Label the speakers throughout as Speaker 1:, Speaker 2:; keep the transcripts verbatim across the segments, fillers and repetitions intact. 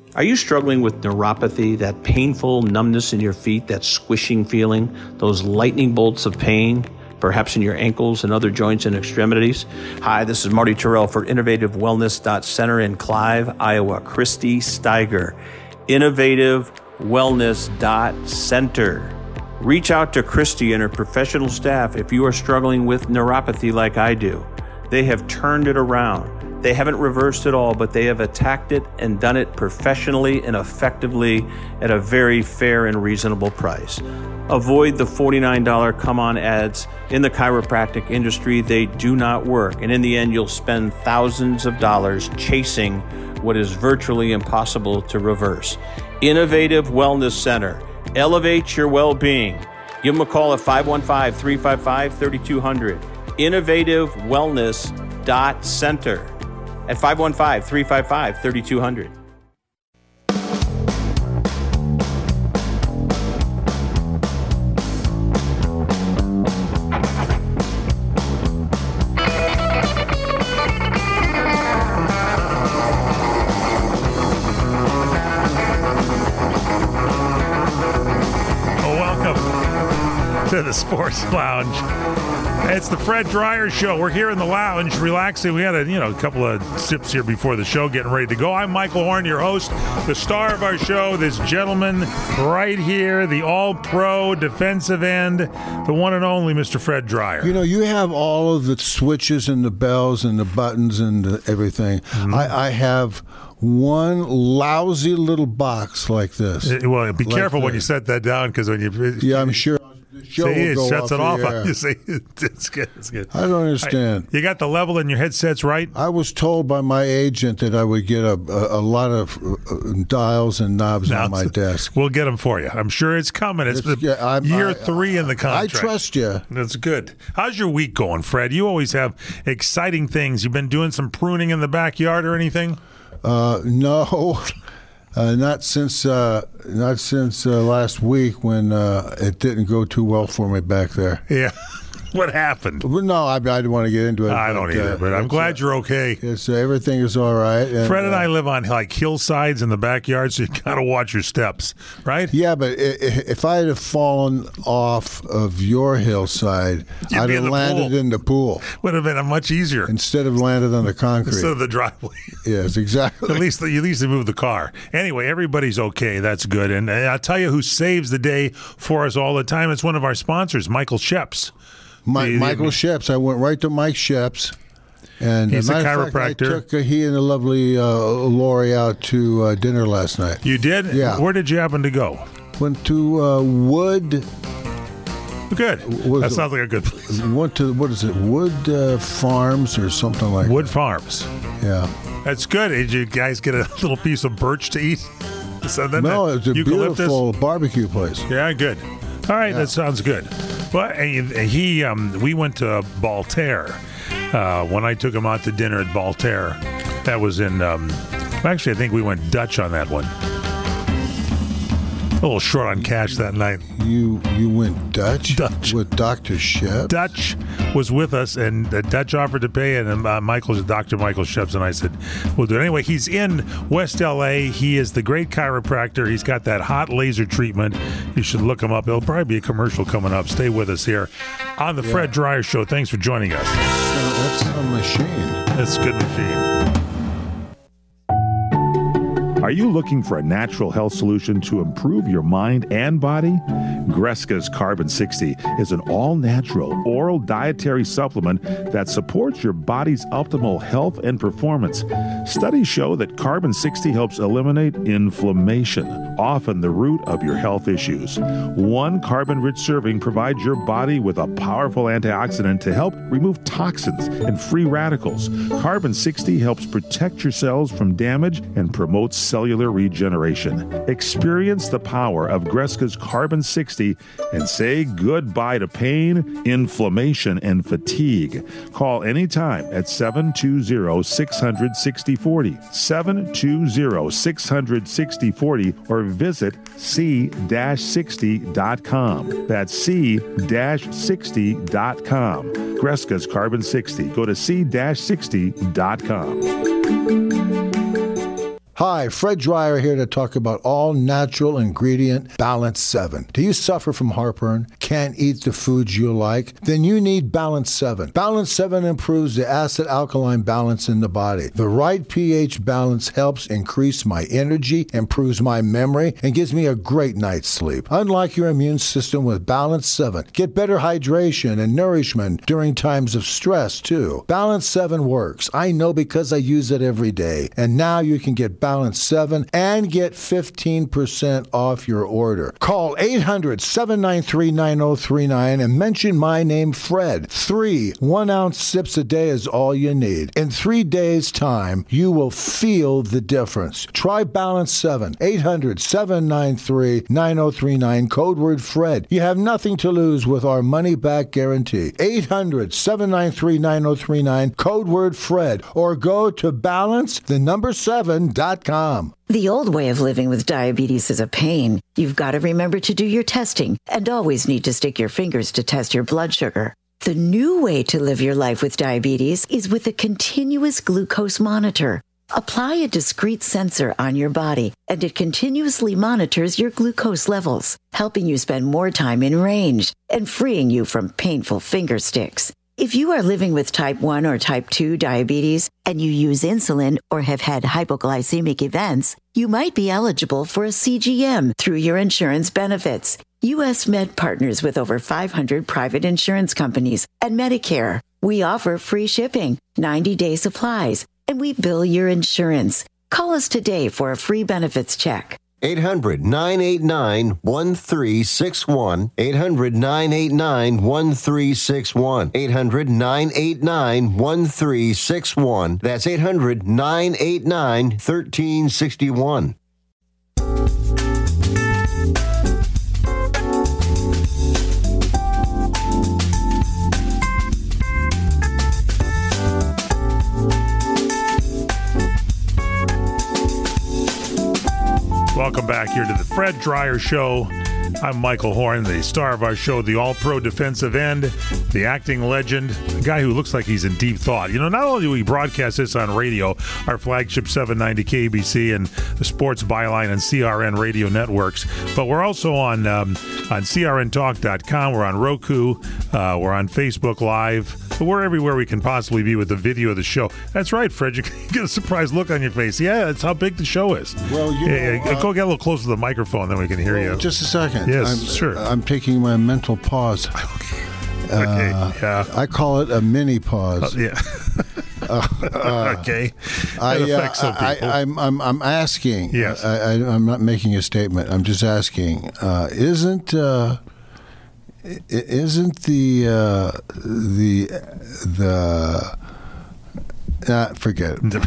Speaker 1: Are you struggling with neuropathy, that painful numbness in your feet, that squishing feeling, those lightning bolts of pain, perhaps in your ankles and other joints and extremities? Hi, this is Marty Terrell for Innovative Wellness Center in Clive, Iowa. Christy Steiger, Innovative Wellness Center. Reach out to Christy and her professional staff if you are struggling with neuropathy like I do. They have turned it around. They haven't reversed it all, but they have attacked it and done it professionally and effectively at a very fair and reasonable price. Avoid the forty-nine dollars come-on ads in the chiropractic industry. They do not work. And in the end, you'll spend thousands of dollars chasing what is virtually impossible to reverse. Innovative Wellness Center. Elevate your well-being. Give them a call at five one five, three five five, three two zero zero. Innovative Wellness Center at five one five, three five five, three two zero zero.
Speaker 2: To the Sports Lounge. It's the Fred Dryer Show. We're here in the lounge, relaxing. We had a you know a couple of sips here before the show, getting ready to go. I'm Michael Horn, your host, the star of our show. This gentleman right here, the All-Pro defensive end, the one and only Mister Fred Dryer.
Speaker 3: You know, you have all of the switches and the bells and the buttons and the everything. Mm-hmm. I, I have one lousy little box like this.
Speaker 2: Well, be
Speaker 3: like
Speaker 2: careful
Speaker 3: this.
Speaker 2: when you set that down, because when you
Speaker 3: yeah, I'm sure.
Speaker 2: See, it shuts it off. You see, it's good. It's good.
Speaker 3: I don't understand.
Speaker 2: Right. You got the level in your headsets right?
Speaker 3: I was told by my agent that I would get a a, a lot of uh, dials and knobs now, on my desk.
Speaker 2: We'll get them for you. I'm sure it's coming. It's, it's yeah, I'm, year I, three in the contract.
Speaker 3: I trust you.
Speaker 2: That's good. How's your week going, Fred? You always have exciting things. You've been doing some pruning in the backyard or anything?
Speaker 3: Uh, no. Uh, not since uh, not since uh, last week when uh, it didn't go too well for me back there.
Speaker 2: Yeah. What happened?
Speaker 3: Well, no, I, I didn't want to get into it.
Speaker 2: I don't
Speaker 3: but,
Speaker 2: either,
Speaker 3: uh,
Speaker 2: but I'm glad you're okay.
Speaker 3: It's, uh, everything is all right. And,
Speaker 2: Fred and
Speaker 3: uh,
Speaker 2: I live on like hillsides in the backyard, so you got to watch your steps, right?
Speaker 3: Yeah, but if I had fallen off of your hillside,
Speaker 2: You'd
Speaker 3: I'd
Speaker 2: be
Speaker 3: have
Speaker 2: in
Speaker 3: landed
Speaker 2: pool.
Speaker 3: in the pool.
Speaker 2: Would have been a much easier.
Speaker 3: Instead of landed on the concrete.
Speaker 2: Instead of the driveway.
Speaker 3: Yes, exactly.
Speaker 2: At least, at least they moved the car. Anyway, everybody's okay. That's good. And I'll tell you who saves the day for us all the time. It's one of our sponsors, Michael Sheps.
Speaker 3: My,
Speaker 2: the,
Speaker 3: Michael Sheps. I went right to Mike Sheps. And
Speaker 2: he's a chiropractor.
Speaker 3: Fact, I took uh, he and the lovely uh, Lori out to uh, dinner last night.
Speaker 2: You did?
Speaker 3: Yeah.
Speaker 2: Where did you happen to go?
Speaker 3: Went to uh, Wood.
Speaker 2: Good. That sounds like a good place.
Speaker 3: Went to, what is it, Wood uh, Farms or something like
Speaker 2: Wood
Speaker 3: that.
Speaker 2: Farms.
Speaker 3: Yeah.
Speaker 2: That's good. Did you guys get a little piece of birch to eat? So then
Speaker 3: no, it's a
Speaker 2: eucalyptus?
Speaker 3: beautiful barbecue place.
Speaker 2: Yeah, good. All right,
Speaker 3: yeah.
Speaker 2: That sounds good. Well, he, um, we went to Baltair uh, when I took him out to dinner at Baltair. That was in, um, actually, I think we went Dutch on that one. A little short on cash that night.
Speaker 3: You you went Dutch?
Speaker 2: Dutch.
Speaker 3: With Doctor Sheps?
Speaker 2: Dutch was with us, and uh, Dutch offered to pay, and uh, Michael's Doctor Michael Sheps, and I said, we'll do it. Anyway, he's in West L A. He is the great chiropractor. He's got that hot laser treatment. You should look him up. There'll probably be a commercial coming up. Stay with us here on the yeah. Fred Dryer Show. Thanks for joining us.
Speaker 3: That's a machine.
Speaker 2: That's a good machine.
Speaker 4: Are you looking for a natural health solution to improve your mind and body? Greska's Carbon sixty is an all-natural oral dietary supplement that supports your body's optimal health and performance. Studies show that Carbon sixty helps eliminate inflammation, often the root of your health issues. One carbon-rich serving provides your body with a powerful antioxidant to help remove toxins and free radicals. Carbon sixty helps protect your cells from damage and promotes cellular regeneration. Experience the power of Greska's Carbon sixty and say goodbye to pain, inflammation, and fatigue. Call anytime at seven two zero, six hundred, sixty forty, seven two zero, six hundred, sixty forty, or visit c sixty dot com. That's c sixty dot com. Greska's Carbon sixty. Go to c sixty dot com.
Speaker 3: Hi, Fred Dreyer here to talk about all-natural ingredient Balance seven. Do you suffer from heartburn? Can't eat the foods you like? Then you need Balance seven. Balance seven improves the acid-alkaline balance in the body. The right pH balance helps increase my energy, improves my memory, and gives me a great night's sleep. Unlike your immune system with Balance seven, get better hydration and nourishment during times of stress, too. Balance seven works. I know because I use it every day. And now you can get Balance seven and get fifteen percent off your order. Call eight hundred, seven nine three, nine oh three nine and mention my name, Fred. Three one-ounce sips a day is all you need. In three days' time, you will feel the difference. Try Balance seven. eight hundred, seven nine three, nine oh three nine, code word Fred. You have nothing to lose with our money-back guarantee. eight hundred, seven nine three, nine oh three nine, code word Fred. Or go to balance, the number seven, dot com.
Speaker 5: The old way of living with diabetes is a pain. You've got to remember to do your testing and always need to stick your fingers to test your blood sugar. The new way to live your life with diabetes is with a continuous glucose monitor. Apply a discrete sensor on your body, and it continuously monitors your glucose levels, helping you spend more time in range and freeing you from painful finger sticks. If you are living with type one or type two diabetes and you use insulin or have had hypoglycemic events, you might be eligible for a C G M through your insurance benefits. U S Med partners with over five hundred private insurance companies and Medicare. We offer free shipping, ninety-day supplies, and we bill your insurance. Call us today for a free benefits check.
Speaker 6: eight hundred, nine eight nine, one three six one. eight hundred, nine eight nine, one three six one. eight hundred, nine eight nine, one three six one. That's eight hundred, nine eight nine, one three six one.
Speaker 2: Welcome back here to the Fred Dreyer Show. I'm Michael Horn, the star of our show, the all-pro defensive end, the acting legend, the guy who looks like he's in deep thought. You know, not only do we broadcast this on radio, our flagship seven ninety K B C and the Sports Byline and C R N radio networks, but we're also on um, on C R N talk dot com. We're on Roku. Uh, we're on Facebook Live. We're everywhere we can possibly be with the video of the show. That's right, Fred. You get a surprised look on your face. Yeah, that's how big the show is.
Speaker 3: Well, you know,
Speaker 2: yeah, uh, go get a little closer to the microphone, then we can hear
Speaker 3: well,
Speaker 2: you.
Speaker 3: Just a second.
Speaker 2: Yes,
Speaker 3: I'm,
Speaker 2: sure.
Speaker 3: I'm taking my mental pause.
Speaker 2: Okay.
Speaker 3: Uh,
Speaker 2: okay. Yeah.
Speaker 3: I call it a mini pause.
Speaker 2: Uh, yeah.
Speaker 3: uh, uh,
Speaker 2: okay.
Speaker 3: I,
Speaker 2: It affects
Speaker 3: uh,
Speaker 2: some people.
Speaker 3: I, I'm, I'm, I'm asking.
Speaker 2: Yes.
Speaker 3: I, I, I'm not making a statement. I'm just asking. Uh, isn't uh, isn't the uh, the the uh, forget it.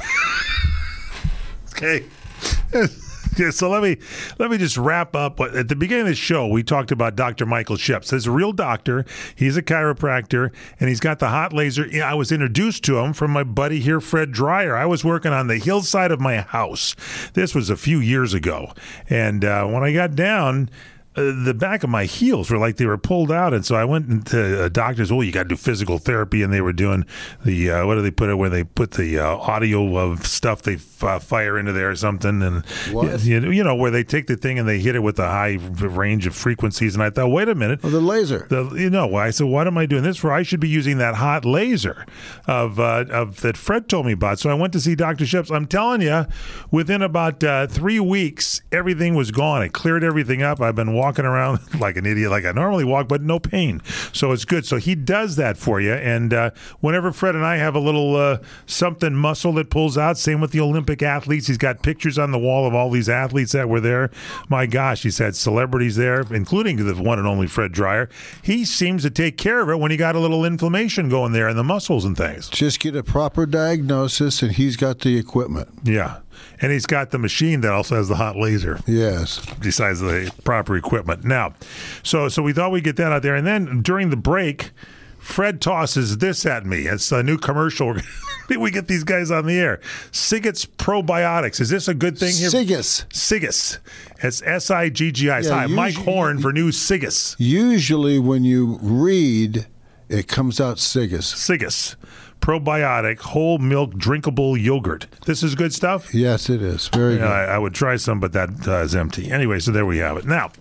Speaker 2: Okay. Yeah, so let me let me just wrap up. At the beginning of the show, we talked about Doctor Michael Sheps. He's a real doctor. He's a chiropractor, and he's got the hot laser. I was introduced to him from my buddy here, Fred Dreyer. I was working on the hillside of my house. This was a few years ago, and uh, when I got down, Uh, the back of my heels were like they were pulled out, and so I went into a doctor's. Oh, you got to do physical therapy, and they were doing the uh, what do they put it where they put the uh, audio of stuff they f- uh, fire into there or something, and
Speaker 3: What?
Speaker 2: you, you know where they take the thing and they hit it with a high range of frequencies. And I thought, wait a minute,
Speaker 3: oh, the laser.
Speaker 2: the, you know, I said, what am I doing this for? I should be using that hot laser of uh, of that Fred told me about. So I went to see Doctor Sheps. I'm telling you, within about uh, three weeks, everything was gone. It cleared everything up. I've been walking around like an idiot, like I normally walk, but no pain. So it's good. So he does that for you. And uh, whenever Fred and I have a little uh, something muscle that pulls out, same with the Olympic athletes. He's got pictures on the wall of all these athletes that were there. My gosh, he's had celebrities there, including the one and only Fred Dreyer. He seems to take care of it when he got a little inflammation going there in the muscles and things.
Speaker 3: Just get a proper diagnosis, and he's got the equipment.
Speaker 2: Yeah. And he's got the machine that also has the hot laser.
Speaker 3: Yes.
Speaker 2: Besides the proper equipment. Now, so so we thought we'd get that out there. And then during the break, Fred tosses this at me. It's a new commercial. We get these guys on the air. Sigget's Probiotics. Is this a good thing here?
Speaker 3: Sigget's.
Speaker 2: Sigget's. It's S I G G I S.
Speaker 3: Yeah,
Speaker 2: Hi, Mike
Speaker 3: usually-
Speaker 2: Horn for new Sigget's.
Speaker 3: Usually when you read, it comes out Sigget's.
Speaker 2: Sigget's probiotic whole milk drinkable yogurt. This is good stuff?
Speaker 3: Yes, it is. Very
Speaker 2: Yeah,
Speaker 3: good.
Speaker 2: I, I would try some, but that uh, is empty. Anyway, so there we have it. Now,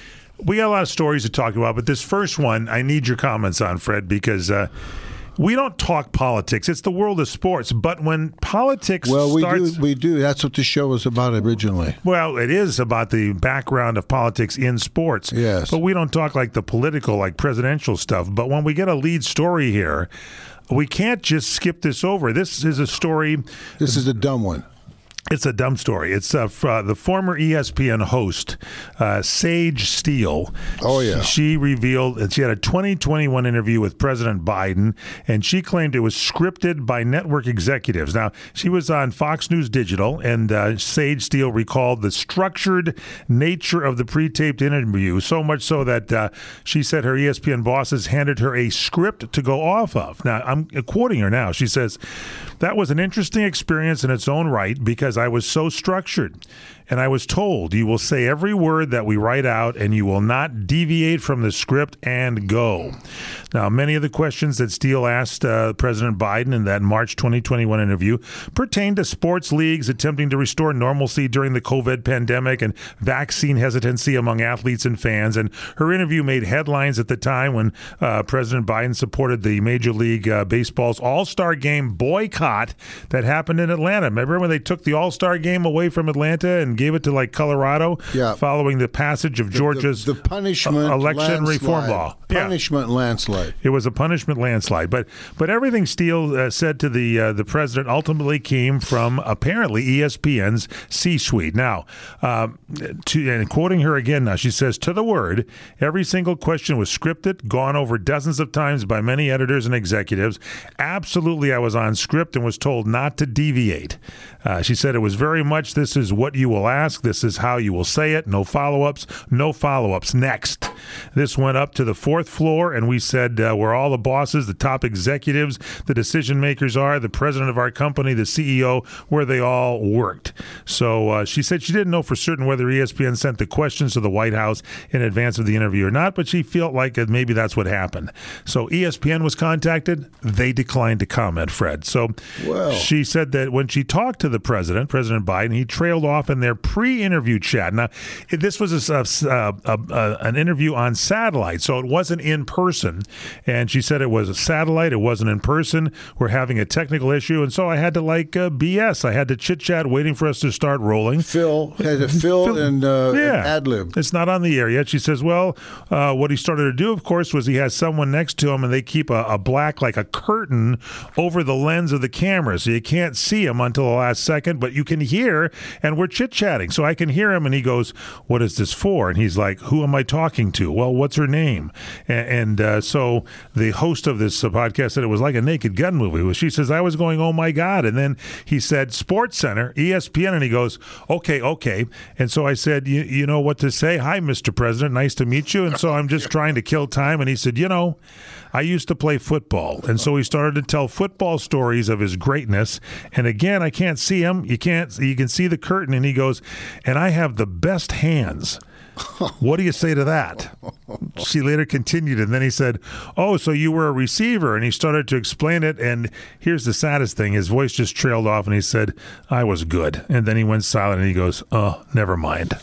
Speaker 2: we got a lot of stories to talk about, but this first one, I need your comments on, Fred, because uh, we don't talk politics. It's the world of sports. But when politics
Speaker 3: Well, we
Speaker 2: starts...
Speaker 3: do. We do. That's what the show was about originally.
Speaker 2: Well, it is about the background of politics in sports.
Speaker 3: Yes.
Speaker 2: But we don't talk like the political, like presidential stuff. But when we get a lead story here, we can't just skip this over. This is a story...
Speaker 3: This is a dumb one.
Speaker 2: It's a dumb story. It's uh, f- uh, the former E S P N host, uh, Sage Steele.
Speaker 3: Oh, yeah.
Speaker 2: She revealed that she had a twenty twenty-one interview with President Biden, and she claimed it was scripted by network executives. Now, she was on Fox News Digital, and uh, Sage Steele recalled the structured nature of the pre-taped interview, so much so that uh, she said her E S P N bosses handed her a script to go off of. Now, I'm quoting her now. She says, "That was an interesting experience in its own right because I was so structured. And I was told, you will say every word that we write out and you will not deviate from the script and go." Now, many of the questions that Steele asked uh, President Biden in that March twenty twenty-one interview pertained to sports leagues attempting to restore normalcy during the COVID pandemic and vaccine hesitancy among athletes and fans. And her interview made headlines at the time when uh, President Biden supported the Major League uh, Baseball's All-Star Game boycott that happened in Atlanta. Remember when they took the All-Star Game away from Atlanta and gave it to like Colorado
Speaker 3: Yeah.
Speaker 2: following the passage of Georgia's
Speaker 3: the, the punishment
Speaker 2: uh, election
Speaker 3: landslide.
Speaker 2: reform law. Yeah.
Speaker 3: Punishment landslide.
Speaker 2: It was a punishment landslide, but but everything Steele uh, said to the uh, the president ultimately came from apparently E S P N's C-suite. Now, um, to, and quoting her again, now she says, "To the word, every single question was scripted, gone over dozens of times by many editors and executives. Absolutely, I was on script and was told not to deviate." Uh, she said it was very much, "This is what you will ask. This is how you will say it. No follow-ups. No follow-ups. Next." This went up to the fourth floor, and we said uh, where all the bosses, the top executives, the decision makers are, the president of our company, the C E O, where they all worked. So uh, she said she didn't know for certain whether E S P N sent the questions to the White House in advance of the interview or not, but she felt like uh, maybe that's what happened. So E S P N was contacted. They declined to comment, Fred. So
Speaker 3: Well.
Speaker 2: she said that when she talked to the president, President Biden, he trailed off in their pre-interview chat. Now, this was a, a, a, a, an interview on satellite, so it wasn't in person. And she said it was a satellite. It wasn't in person. We're having a technical issue. And so I had to like uh, B S. I had to chit-chat waiting for us to start rolling.
Speaker 3: Phil had to fill
Speaker 2: Phil-
Speaker 3: and uh,
Speaker 2: Yeah.
Speaker 3: ad-lib.
Speaker 2: It's not on the air yet. She says, well, uh, what he started to do, of course, was he has someone next to him and they keep a, a black, like a curtain over the lens of the camera. So you can't see him until the last second, but you can hear, and we're chit-chatting. So I can hear him and he goes, "What is this for?" And he's like, "Who am I talking to?" "Well, what's her name?" And, and uh, so the host of this uh, podcast said it was like a Naked Gun movie. She says, I was going, "Oh my God." And then he said, "Sports Center, E S P N." And he goes, okay, okay. And so I said, you, you know what to say? "Hi, Mister President. Nice to meet you." And so I'm just trying to kill time. And he said, "You know, I used to play football." And so he started to tell football stories of his greatness. And again, I can't see him. You can't, you can see the curtain. And he goes, "And I have the best hands. What do you say to that?" She later continued, and then he said, "Oh, so you were a receiver." And he started to explain it, and here's the saddest thing. His voice just trailed off, and he said, "I was good." And then he went silent, and he goes, "Oh, never mind."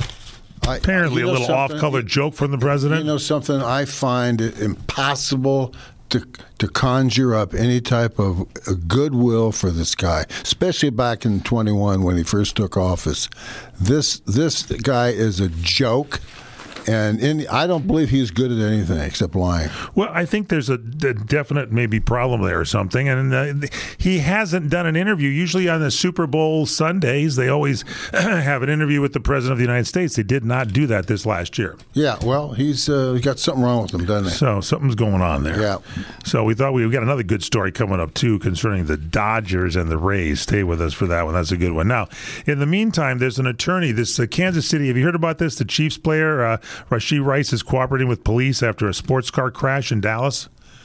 Speaker 3: I,
Speaker 2: Apparently
Speaker 3: you
Speaker 2: a
Speaker 3: know
Speaker 2: little
Speaker 3: something?
Speaker 2: off-color joke from the president.
Speaker 3: You know something? I find it impossible to to conjure up any type of uh, goodwill for this guy, especially back in twenty-one when he first took office. This this guy is a joke. And in, I don't believe he's good at anything except lying.
Speaker 2: Well, I think there's a, a definite maybe problem there or something. And uh, he hasn't done an interview. Usually on the Super Bowl Sundays, they always have an interview with the President of the United States. They did not do that this last year.
Speaker 3: Yeah, well, he's uh, got something wrong with him, doesn't he?
Speaker 2: So something's going on there.
Speaker 3: Yeah.
Speaker 2: So we thought we got another good story coming up, too, concerning the Dodgers and the Rays. Stay with us for that one. That's a good one. Now, in the meantime, there's an attorney, this uh, Kansas City. Have you heard about this? The Chiefs player, uh, Rashee Rice, is cooperating with police after a sports car crash in Dallas.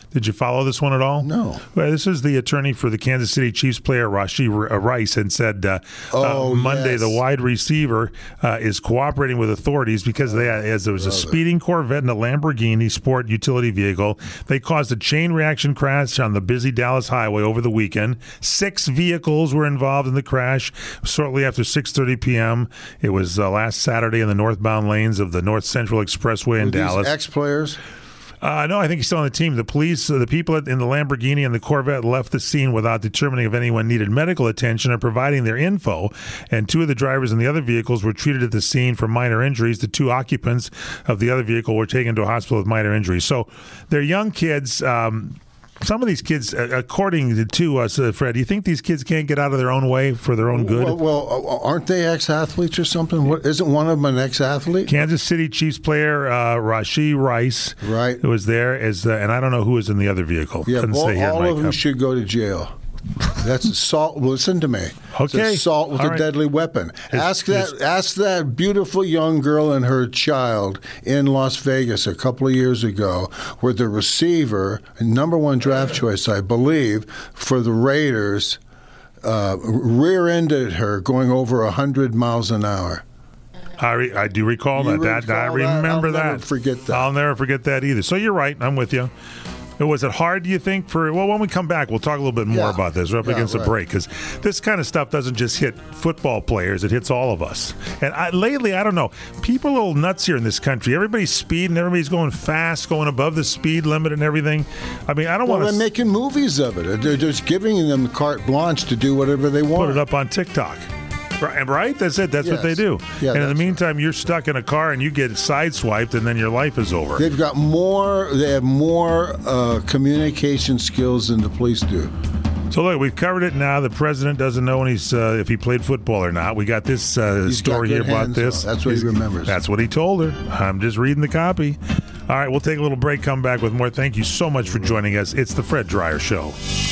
Speaker 2: Did you follow this one at all?
Speaker 3: No.
Speaker 2: Well, this is the attorney for the Kansas City Chiefs player Rashee Rice, and said uh,
Speaker 3: oh,
Speaker 2: uh, Monday
Speaker 3: yes.
Speaker 2: the wide receiver uh, is cooperating with authorities because they, as there was a speeding Corvette and a Lamborghini Sport utility vehicle. They caused a chain reaction crash on the busy Dallas highway over the weekend. Six vehicles were involved in the crash shortly after six thirty p.m. It was uh, last Saturday in the northbound lanes of the North Central Expressway in
Speaker 3: Were
Speaker 2: Dallas.
Speaker 3: These ex-players?
Speaker 2: Uh, no, I think he's still on the team. The police, uh, the people in the Lamborghini and the Corvette left the scene without determining if anyone needed medical attention or providing their info. And two of the drivers in the other vehicles were treated at the scene for minor injuries. The two occupants of the other vehicle were taken to a hospital with minor injuries. So they're young kids. Um, Some of these kids, according to us, uh, Fred, do you think these kids can't get out of their own way for their own good?
Speaker 3: Well, well aren't they ex-athletes or something? What, isn't one of them an ex-athlete?
Speaker 2: Kansas City Chiefs player uh, Rashee Rice,
Speaker 3: right,
Speaker 2: who was there, is, uh, and I don't know who was in the other vehicle.
Speaker 3: Yeah,
Speaker 2: Couldn't
Speaker 3: all,
Speaker 2: say here
Speaker 3: all
Speaker 2: Mike.
Speaker 3: of them should go to jail. That's assault. Listen to me.
Speaker 2: Okay.
Speaker 3: It's assault with
Speaker 2: All
Speaker 3: a
Speaker 2: right.
Speaker 3: deadly weapon.
Speaker 2: His,
Speaker 3: ask that.
Speaker 2: his,
Speaker 3: ask that beautiful young girl and her child in Las Vegas a couple of years ago, where the receiver, number one draft choice, I believe, for the Raiders, uh, rear-ended her going over a hundred miles an hour.
Speaker 2: I, re, I do recall
Speaker 3: You
Speaker 2: that. that I
Speaker 3: recall that?
Speaker 2: remember
Speaker 3: I'll
Speaker 2: that.
Speaker 3: never forget that.
Speaker 2: I'll never forget that either. So you're right. I'm with you. Was it hard, do you think, for, well, when we come back, we'll talk a little bit more
Speaker 3: Yeah.
Speaker 2: about this. We're up
Speaker 3: Yeah,
Speaker 2: against
Speaker 3: right.
Speaker 2: a break, because this kind of stuff doesn't just hit football players, it hits all of us. And I, lately, I don't know, people are a little nuts here in this country. Everybody's speeding, everybody's going fast, going above the speed limit and everything. I mean, I don't
Speaker 3: Well,
Speaker 2: want
Speaker 3: they're
Speaker 2: to
Speaker 3: making movies of it. They're just giving them carte blanche to do whatever they want.
Speaker 2: put it up on TikTok. Right, right? That's it. That's
Speaker 3: Yes.
Speaker 2: what they do.
Speaker 3: Yeah,
Speaker 2: and in the
Speaker 3: that's
Speaker 2: meantime, you're stuck in a car and you get sideswiped, and then your life is over.
Speaker 3: They've got more. They have more uh, communication skills than the police do.
Speaker 2: So look, we've covered it now. The president doesn't know when he's uh, if he played football or not. We got this uh,
Speaker 3: He's
Speaker 2: story
Speaker 3: got
Speaker 2: here
Speaker 3: good
Speaker 2: about
Speaker 3: hands,
Speaker 2: this.
Speaker 3: though. That's what he
Speaker 2: He's-
Speaker 3: remembers.
Speaker 2: That's what he told her. I'm just reading the copy. All right, we'll take a little break. Come back with more. Thank you so much for joining us. It's the Fred Dryer Show.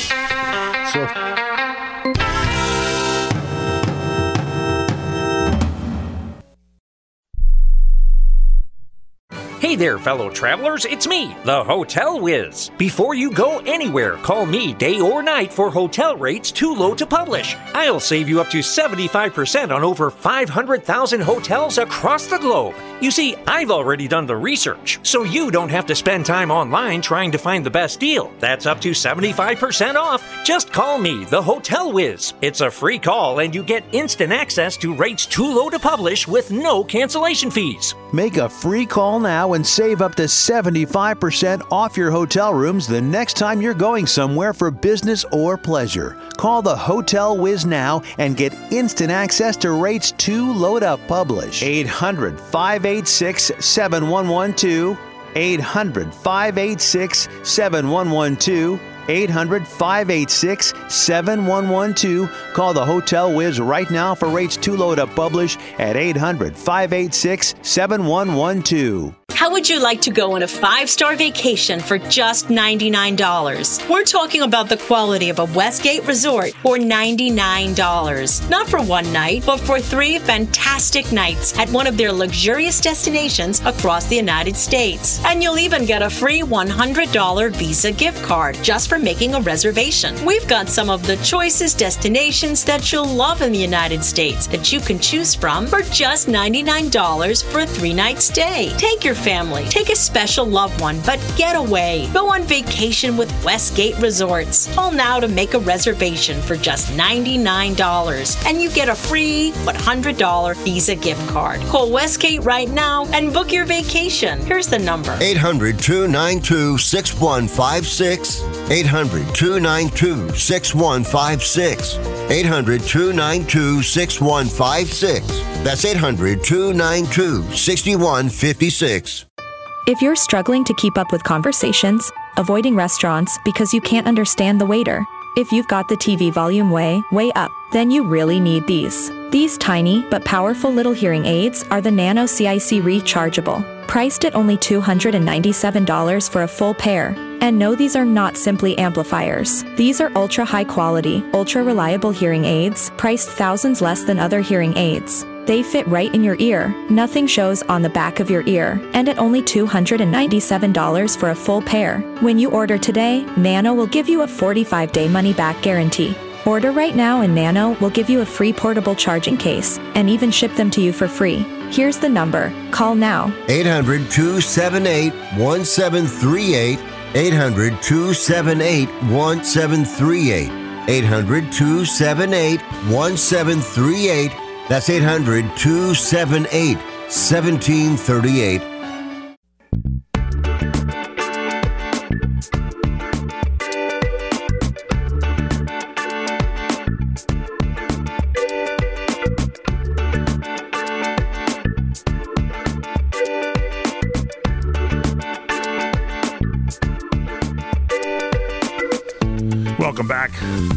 Speaker 3: So.
Speaker 7: Hey there, fellow travelers, it's me, the Hotel Whiz. Before you go anywhere, call me day or night for hotel rates too low to publish. I'll save you up to seventy-five percent on over five hundred thousand hotels across the globe. You see, I've already done the research, so you don't have to spend time online trying to find the best deal. That's up to seventy-five percent off. Just call me, the Hotel Whiz. It's a free call, and you get instant access to rates too low to publish with no cancellation fees.
Speaker 8: Make a free call now and save up to seventy-five percent off your hotel rooms the next time you're going somewhere for business or pleasure. Call the Hotel Whiz now and get instant access to rates too low to publish. eight hundred, five eight six, seven one one two. eight hundred, five eight six, seven one one two. eight hundred, five eight six, seven one one two. Call the Hotel Whiz right now for rates too low to publish at eight hundred, five eight six, seven one one two.
Speaker 9: How would you like to go on a five-star vacation for just ninety-nine dollars? We're talking about the quality of a Westgate resort for ninety-nine dollars. Not for one night, but for three fantastic nights at one of their luxurious destinations across the United States. And you'll even get a free one hundred dollars Visa gift card just for making a reservation. We've got some of the choicest destinations that you'll love in the United States that you can choose from for just ninety-nine dollars for a three-night stay. Take your family, take a special loved one, but get away. Go on vacation with Westgate Resorts. Call now to make a reservation for just ninety-nine dollars, and you get a free one hundred dollars Visa gift card. Call Westgate right now and book your vacation. Here's the number.
Speaker 6: eight hundred, two nine two, six one five six. eight hundred, two nine two, six one five six. eight hundred, two nine two, six one five six. That's eight hundred, two nine two, six one five six.
Speaker 10: If you're struggling to keep up with conversations, avoiding restaurants because you can't understand the waiter, if you've got the T V volume way, way up, then you really need these. These tiny but powerful little hearing aids are the Nano C I C Rechargeable, priced at only two hundred ninety-seven dollars for a full pair. And no, these are not simply amplifiers. These are ultra high quality, ultra reliable hearing aids, priced thousands less than other hearing aids. They fit right in your ear. Nothing shows on the back of your ear. And at only two hundred ninety-seven dollars for a full pair. When you order today, Nano will give you a forty-five day money-back guarantee. Order right now and Nano will give you a free portable charging case and even ship them to you for free. Here's the number. Call now.
Speaker 6: eight hundred, two seven eight, one seven three eight. eight hundred, two seven eight, one seven three eight. eight hundred, two seven eight, one seven three eight. That's eight hundred, two seven eight, one seven three eight.
Speaker 2: Welcome back.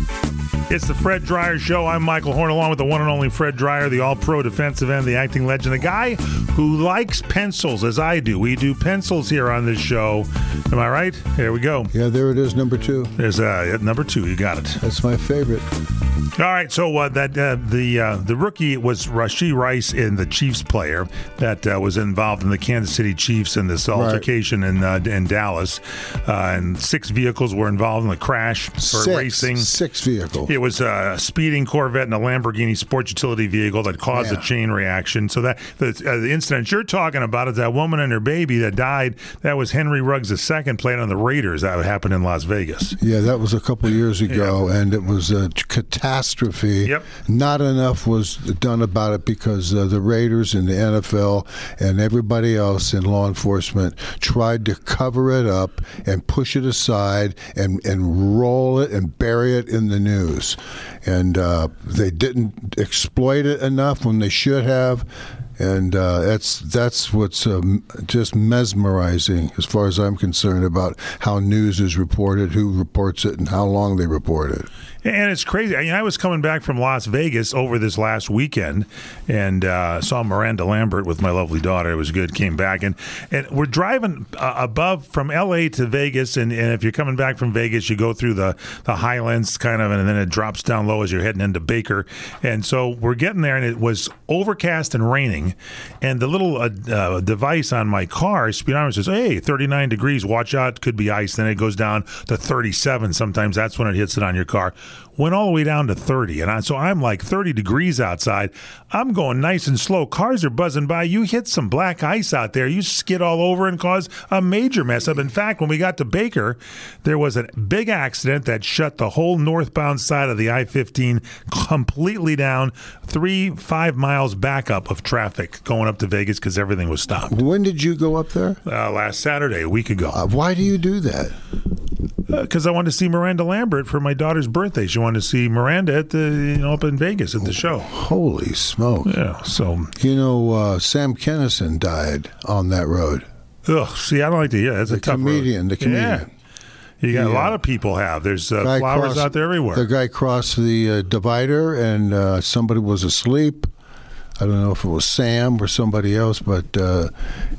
Speaker 2: It's the Fred Dryer Show. I'm Michael Horn, along with the one and only Fred Dryer, the all-pro defensive end, the acting legend, the guy who likes pencils, as I do. We do pencils here on this show. Am I right? Here we go.
Speaker 3: Yeah, there it is, number two.
Speaker 2: There's uh, number two. You got it.
Speaker 3: That's my favorite.
Speaker 2: All right, so uh, that uh, the uh, the rookie was Rashee Rice, in the Chiefs player that uh, was involved in the Kansas City Chiefs in this altercation right. in uh, in Dallas, uh, and six vehicles were involved in the crash for
Speaker 3: six,
Speaker 2: racing.
Speaker 3: Six vehicles.
Speaker 2: It was a speeding Corvette and a Lamborghini sports utility vehicle that caused yeah. a chain reaction. So that the, uh, the incident you're talking about is that woman and her baby that died. That was Henry Ruggs the second, playing on the Raiders. That happened in Las Vegas.
Speaker 3: Yeah, that was a couple years ago, yeah. and it was a catastrophe.
Speaker 2: Yep.
Speaker 3: Not enough was done about it because uh, the Raiders and the N F L and everybody else in law enforcement tried to cover it up and push it aside and, and roll it and bury it in the news. And uh, they didn't exploit it enough when they should have. And uh, that's that's what's um, just mesmerizing as far as I'm concerned about how news is reported, who reports it, and how long they report it.
Speaker 2: And it's crazy. I, mean, I was coming back from Las Vegas over this last weekend and uh, saw Miranda Lambert with my lovely daughter. It was good. Came back. And, and we're driving uh, above from L A to Vegas. And, and if you're coming back from Vegas, you go through the, the Highlands kind of, and then it drops down low as you're heading into Baker. And so we're getting there, and it was overcast and raining. And the little uh, uh, device on my car, speedometer, says, hey, thirty-nine degrees, watch out, could be ice. Then it goes down to thirty-seven. Sometimes that's when it hits it on your car. Went all the way down to thirty. And I, so I'm like thirty degrees outside. I'm going nice and slow. Cars are buzzing by. You hit some black ice out there. You skid all over and cause a major mess up. In fact, when we got to Baker, there was a big accident that shut the whole northbound side of the I fifteen completely down. Three, five miles backup of traffic going up to Vegas because everything was stopped.
Speaker 3: When did you go up there?
Speaker 2: Uh, last Saturday, a week ago.
Speaker 3: Uh, why do you do that?
Speaker 2: Because uh, I wanted to see Miranda Lambert for my daughter's birthday. She wanted to see Miranda at the you know up in Vegas at the show.
Speaker 3: Holy smoke!
Speaker 2: Yeah, so
Speaker 3: you know uh, Sam Kinison died on that road.
Speaker 2: Ugh, see, I don't like to hear. That's
Speaker 3: the
Speaker 2: a tough
Speaker 3: comedian.
Speaker 2: road.
Speaker 3: The comedian.
Speaker 2: Yeah. You got
Speaker 3: yeah.
Speaker 2: a lot of people have. There's uh, flowers
Speaker 3: crossed,
Speaker 2: out there everywhere.
Speaker 3: The guy crossed the uh, divider, and uh, somebody was asleep. I don't know if it was Sam or somebody else, but uh,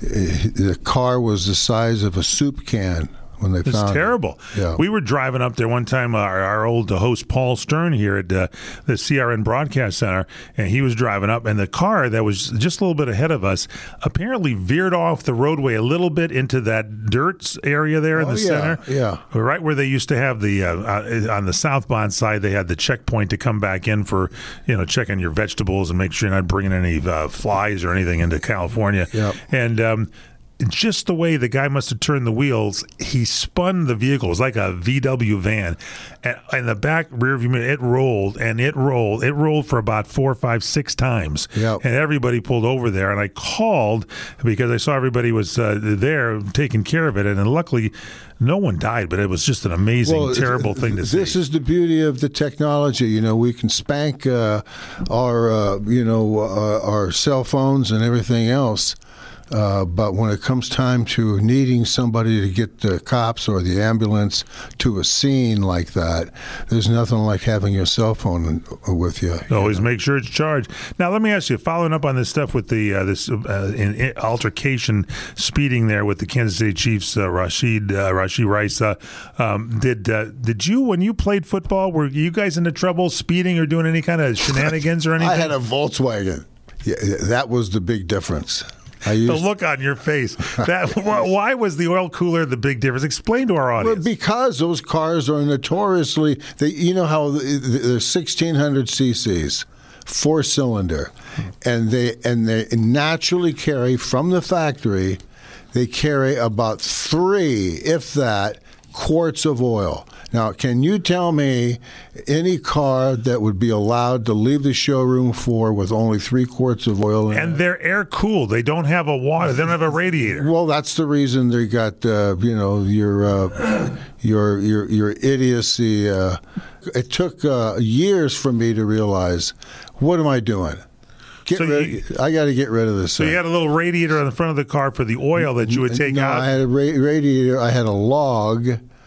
Speaker 3: the car was the size of a soup can when they
Speaker 2: it's
Speaker 3: found
Speaker 2: terrible.
Speaker 3: it. Yeah.
Speaker 2: We were driving up there one time, our, our old host Paul Stern here at uh, the C R N Broadcast Center, and he was driving up, and the car that was just a little bit ahead of us apparently veered off the roadway a little bit into that dirt area there in
Speaker 3: oh,
Speaker 2: the
Speaker 3: yeah,
Speaker 2: center.
Speaker 3: Yeah.
Speaker 2: Right where they used to have the, uh, uh, on the southbound side, they had the checkpoint to come back in for, you know, checking your vegetables and make sure you're not bringing any uh, flies or anything into California.
Speaker 3: Yep.
Speaker 2: And, um, just the way the guy must have turned the wheels, he spun the vehicle. It was like a V W van. And in the back rear view mirror, it rolled and it rolled. It rolled for about four, five, six times.
Speaker 3: Yep.
Speaker 2: And everybody pulled over there. And I called because I saw everybody was uh, there taking care of it. And then luckily, no one died, but it was just an amazing,
Speaker 3: well,
Speaker 2: terrible thing to
Speaker 3: this
Speaker 2: see.
Speaker 3: This is the beauty of the technology. You know, we can spank uh, our, uh, you know, uh, our cell phones and everything else. Uh, but when it comes time to needing somebody to get the cops or the ambulance to a scene like that, there's nothing like having your cell phone with you. you
Speaker 2: Always
Speaker 3: know?
Speaker 2: make sure it's charged. Now, let me ask you, following up on this stuff with the uh, this uh, in, in altercation speeding there with the Kansas City Chiefs, uh, Rashid uh, Rashee Rice, uh, um, did uh, did you, when you played football, were you guys into trouble speeding or doing any kind of shenanigans or anything?
Speaker 3: I had a Volkswagen. Yeah, that was the big difference. I
Speaker 2: the
Speaker 3: used,
Speaker 2: look on your face. That why was the oil cooler the big difference? Explain to our audience.
Speaker 3: Well, because those cars are notoriously, they, you know how they're sixteen hundred c c's, four cylinder, and they and they naturally carry from the factory. They carry about three, if that, quarts of oil. Now, can you tell me any car that would be allowed to leave the showroom floor with only three quarts of oil in
Speaker 2: and
Speaker 3: it?
Speaker 2: they're air cooled. They don't have a water. They don't have a radiator.
Speaker 3: Well, that's the reason they got uh, you know your uh, your your your idiocy. Uh, it took uh, years for me to realize, what am I doing? Get
Speaker 2: So
Speaker 3: rid,
Speaker 2: you-
Speaker 3: I got to get rid of this.
Speaker 2: So
Speaker 3: thing.
Speaker 2: you had a little radiator on the front of the car for the oil that you would take
Speaker 3: no,
Speaker 2: out.
Speaker 3: I had a ra- radiator. I had a log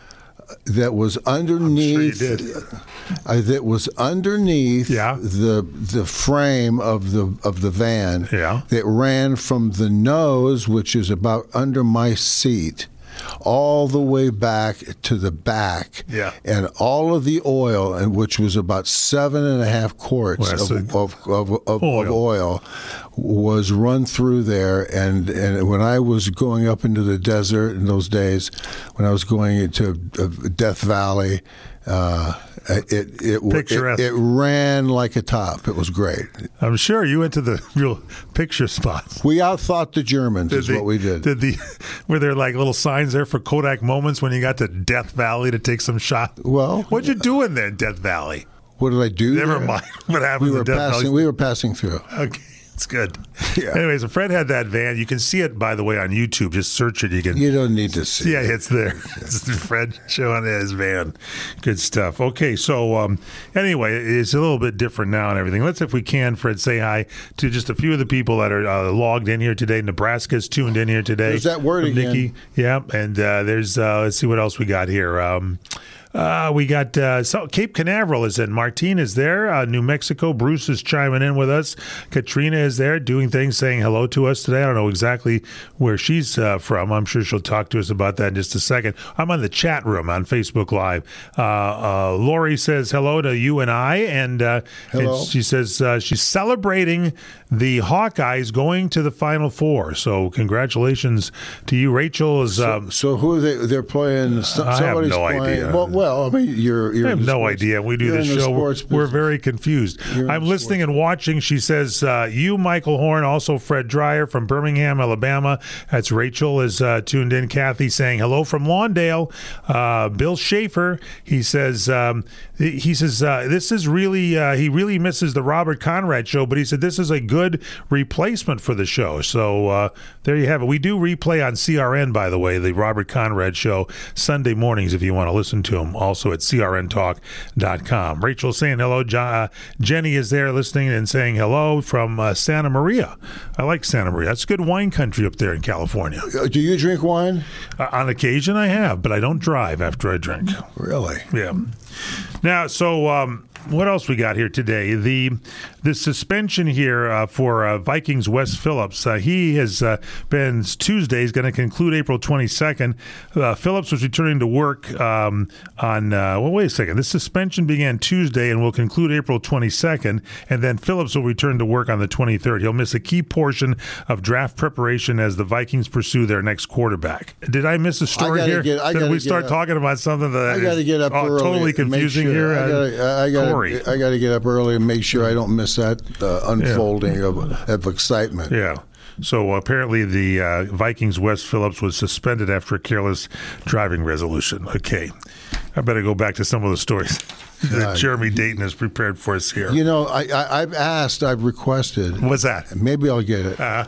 Speaker 3: that was underneath.
Speaker 2: I'm sure you did.
Speaker 3: Uh, that was underneath
Speaker 2: Yeah.
Speaker 3: the the frame of the of the van.
Speaker 2: Yeah.
Speaker 3: That ran from the nose, which is about under my seat, all the way back to the back.
Speaker 2: Yeah.
Speaker 3: And all of the oil, and which was about seven and a half quarts
Speaker 2: Well, that's
Speaker 3: of,
Speaker 2: a-
Speaker 3: of, of, of,
Speaker 2: oil.
Speaker 3: of oil, was run through there. And, and when I was going up into the desert in those days, when I was going into uh, Death Valley, uh, it it, it
Speaker 2: Picturesque.
Speaker 3: it it ran like a top. It was great.
Speaker 2: I'm sure you went to the real picture spots.
Speaker 3: We outthought the Germans,
Speaker 2: Did
Speaker 3: is
Speaker 2: the-
Speaker 3: what we did.
Speaker 2: Did the were there like little signs there for Kodak moments when you got to Death Valley to take some shots?
Speaker 3: Well,
Speaker 2: What'd you do in there, Death Valley?
Speaker 3: what did I do?
Speaker 2: Never
Speaker 3: there?
Speaker 2: mind what happens
Speaker 3: We were
Speaker 2: in Death
Speaker 3: passing.
Speaker 2: Valley.
Speaker 3: We were passing through.
Speaker 2: Okay, it's good.
Speaker 3: Yeah.
Speaker 2: Anyways, so Fred had that van. You can see it, by the way, on YouTube. Just search it. You can.
Speaker 3: You don't need to see.
Speaker 2: Yeah, it's there. It's Fred showing his van. Good stuff. Okay, so um, anyway, it's a little bit different now and everything. Let's, if we can, Fred, say hi to just a few of the people that are uh, logged in here today. Nebraska's tuned in here today.
Speaker 3: There's that word
Speaker 2: From
Speaker 3: again.
Speaker 2: Nikki. Yeah, and uh, there's, uh, let's see what else we got here. Um, Uh, we got uh, so Cape Canaveral is in. Martine is there. Uh, New Mexico. Bruce is chiming in with us. Katrina is there doing things, saying hello to us today. I don't know exactly where she's uh, from. I'm sure she'll talk to us about that in just a second. I'm on the chat room on Facebook Live. Uh, uh, Lori says hello to you and I, and, uh,
Speaker 3: Hello.
Speaker 2: and she says uh, she's celebrating the Hawkeyes going to the Final Four. So congratulations to you. Rachel is. Um,
Speaker 3: So who are they? They're playing. So,
Speaker 2: I have
Speaker 3: somebody's
Speaker 2: no
Speaker 3: playing,
Speaker 2: idea.
Speaker 3: Well, well, I mean, you're. you're
Speaker 2: I have
Speaker 3: in the
Speaker 2: no
Speaker 3: sports-
Speaker 2: idea. We do
Speaker 3: you're
Speaker 2: the
Speaker 3: in
Speaker 2: show.
Speaker 3: sports
Speaker 2: We're
Speaker 3: business.
Speaker 2: very confused.
Speaker 3: You're in
Speaker 2: I'm
Speaker 3: the
Speaker 2: listening and watching. She says, uh, you, Michael Horn, also Fred Dreyer from Birmingham, Alabama. That's Rachel is uh, tuned in. Kathy saying hello from Lawndale. Uh, Bill Schaefer, he says, um, he he says, uh, this is really, uh, he really misses the Robert Conrad show, but he said this is a good replacement for the show. So uh, there you have it. We do replay on C R N, by the way, the Robert Conrad show, Sunday mornings if you want to listen to him, also at C R N talk dot com. Rachel saying hello. Jo- uh, Jenny is there listening and saying hello from uh, Santa Maria. I like Santa Maria. That's good wine country up there in California.
Speaker 3: Uh, Do you drink wine?
Speaker 2: Uh, on occasion I have, but I don't drive after I drink.
Speaker 3: Really?
Speaker 2: Yeah. Now, so um, what else we got here today? The the suspension here uh, for uh, Vikings Wes Phillips. Uh, he has uh, been Tuesday. Is going to conclude April twenty-second. Uh, Phillips was returning to work um, on. Uh, well, wait a second. This suspension began Tuesday and will conclude April twenty-second, and then Phillips will return to work on the twenty-third. He'll miss a key portion of draft preparation as the Vikings pursue their next quarterback. Did I miss a story
Speaker 3: gotta
Speaker 2: here?
Speaker 3: get- I
Speaker 2: Did
Speaker 3: gotta
Speaker 2: we
Speaker 3: get
Speaker 2: start
Speaker 3: up.
Speaker 2: talking about something that
Speaker 3: I got to
Speaker 2: is,
Speaker 3: get up
Speaker 2: oh,
Speaker 3: early.
Speaker 2: totally
Speaker 3: and make
Speaker 2: confusing
Speaker 3: sure-
Speaker 2: here?
Speaker 3: I
Speaker 2: Uh,
Speaker 3: gotta, I gotta,
Speaker 2: Corey.
Speaker 3: I got to get up early and make sure I don't miss that uh, unfolding of, of excitement.
Speaker 2: Yeah. So apparently the uh, Vikings Wes Phillips was suspended after a careless driving resolution. Okay. I better go back to some of the stories that
Speaker 3: God.
Speaker 2: Jeremy Dayton has prepared for us here.
Speaker 3: You know, I, I, I've asked, I've requested.
Speaker 2: What's that?
Speaker 3: Maybe I'll get it.
Speaker 2: Uh,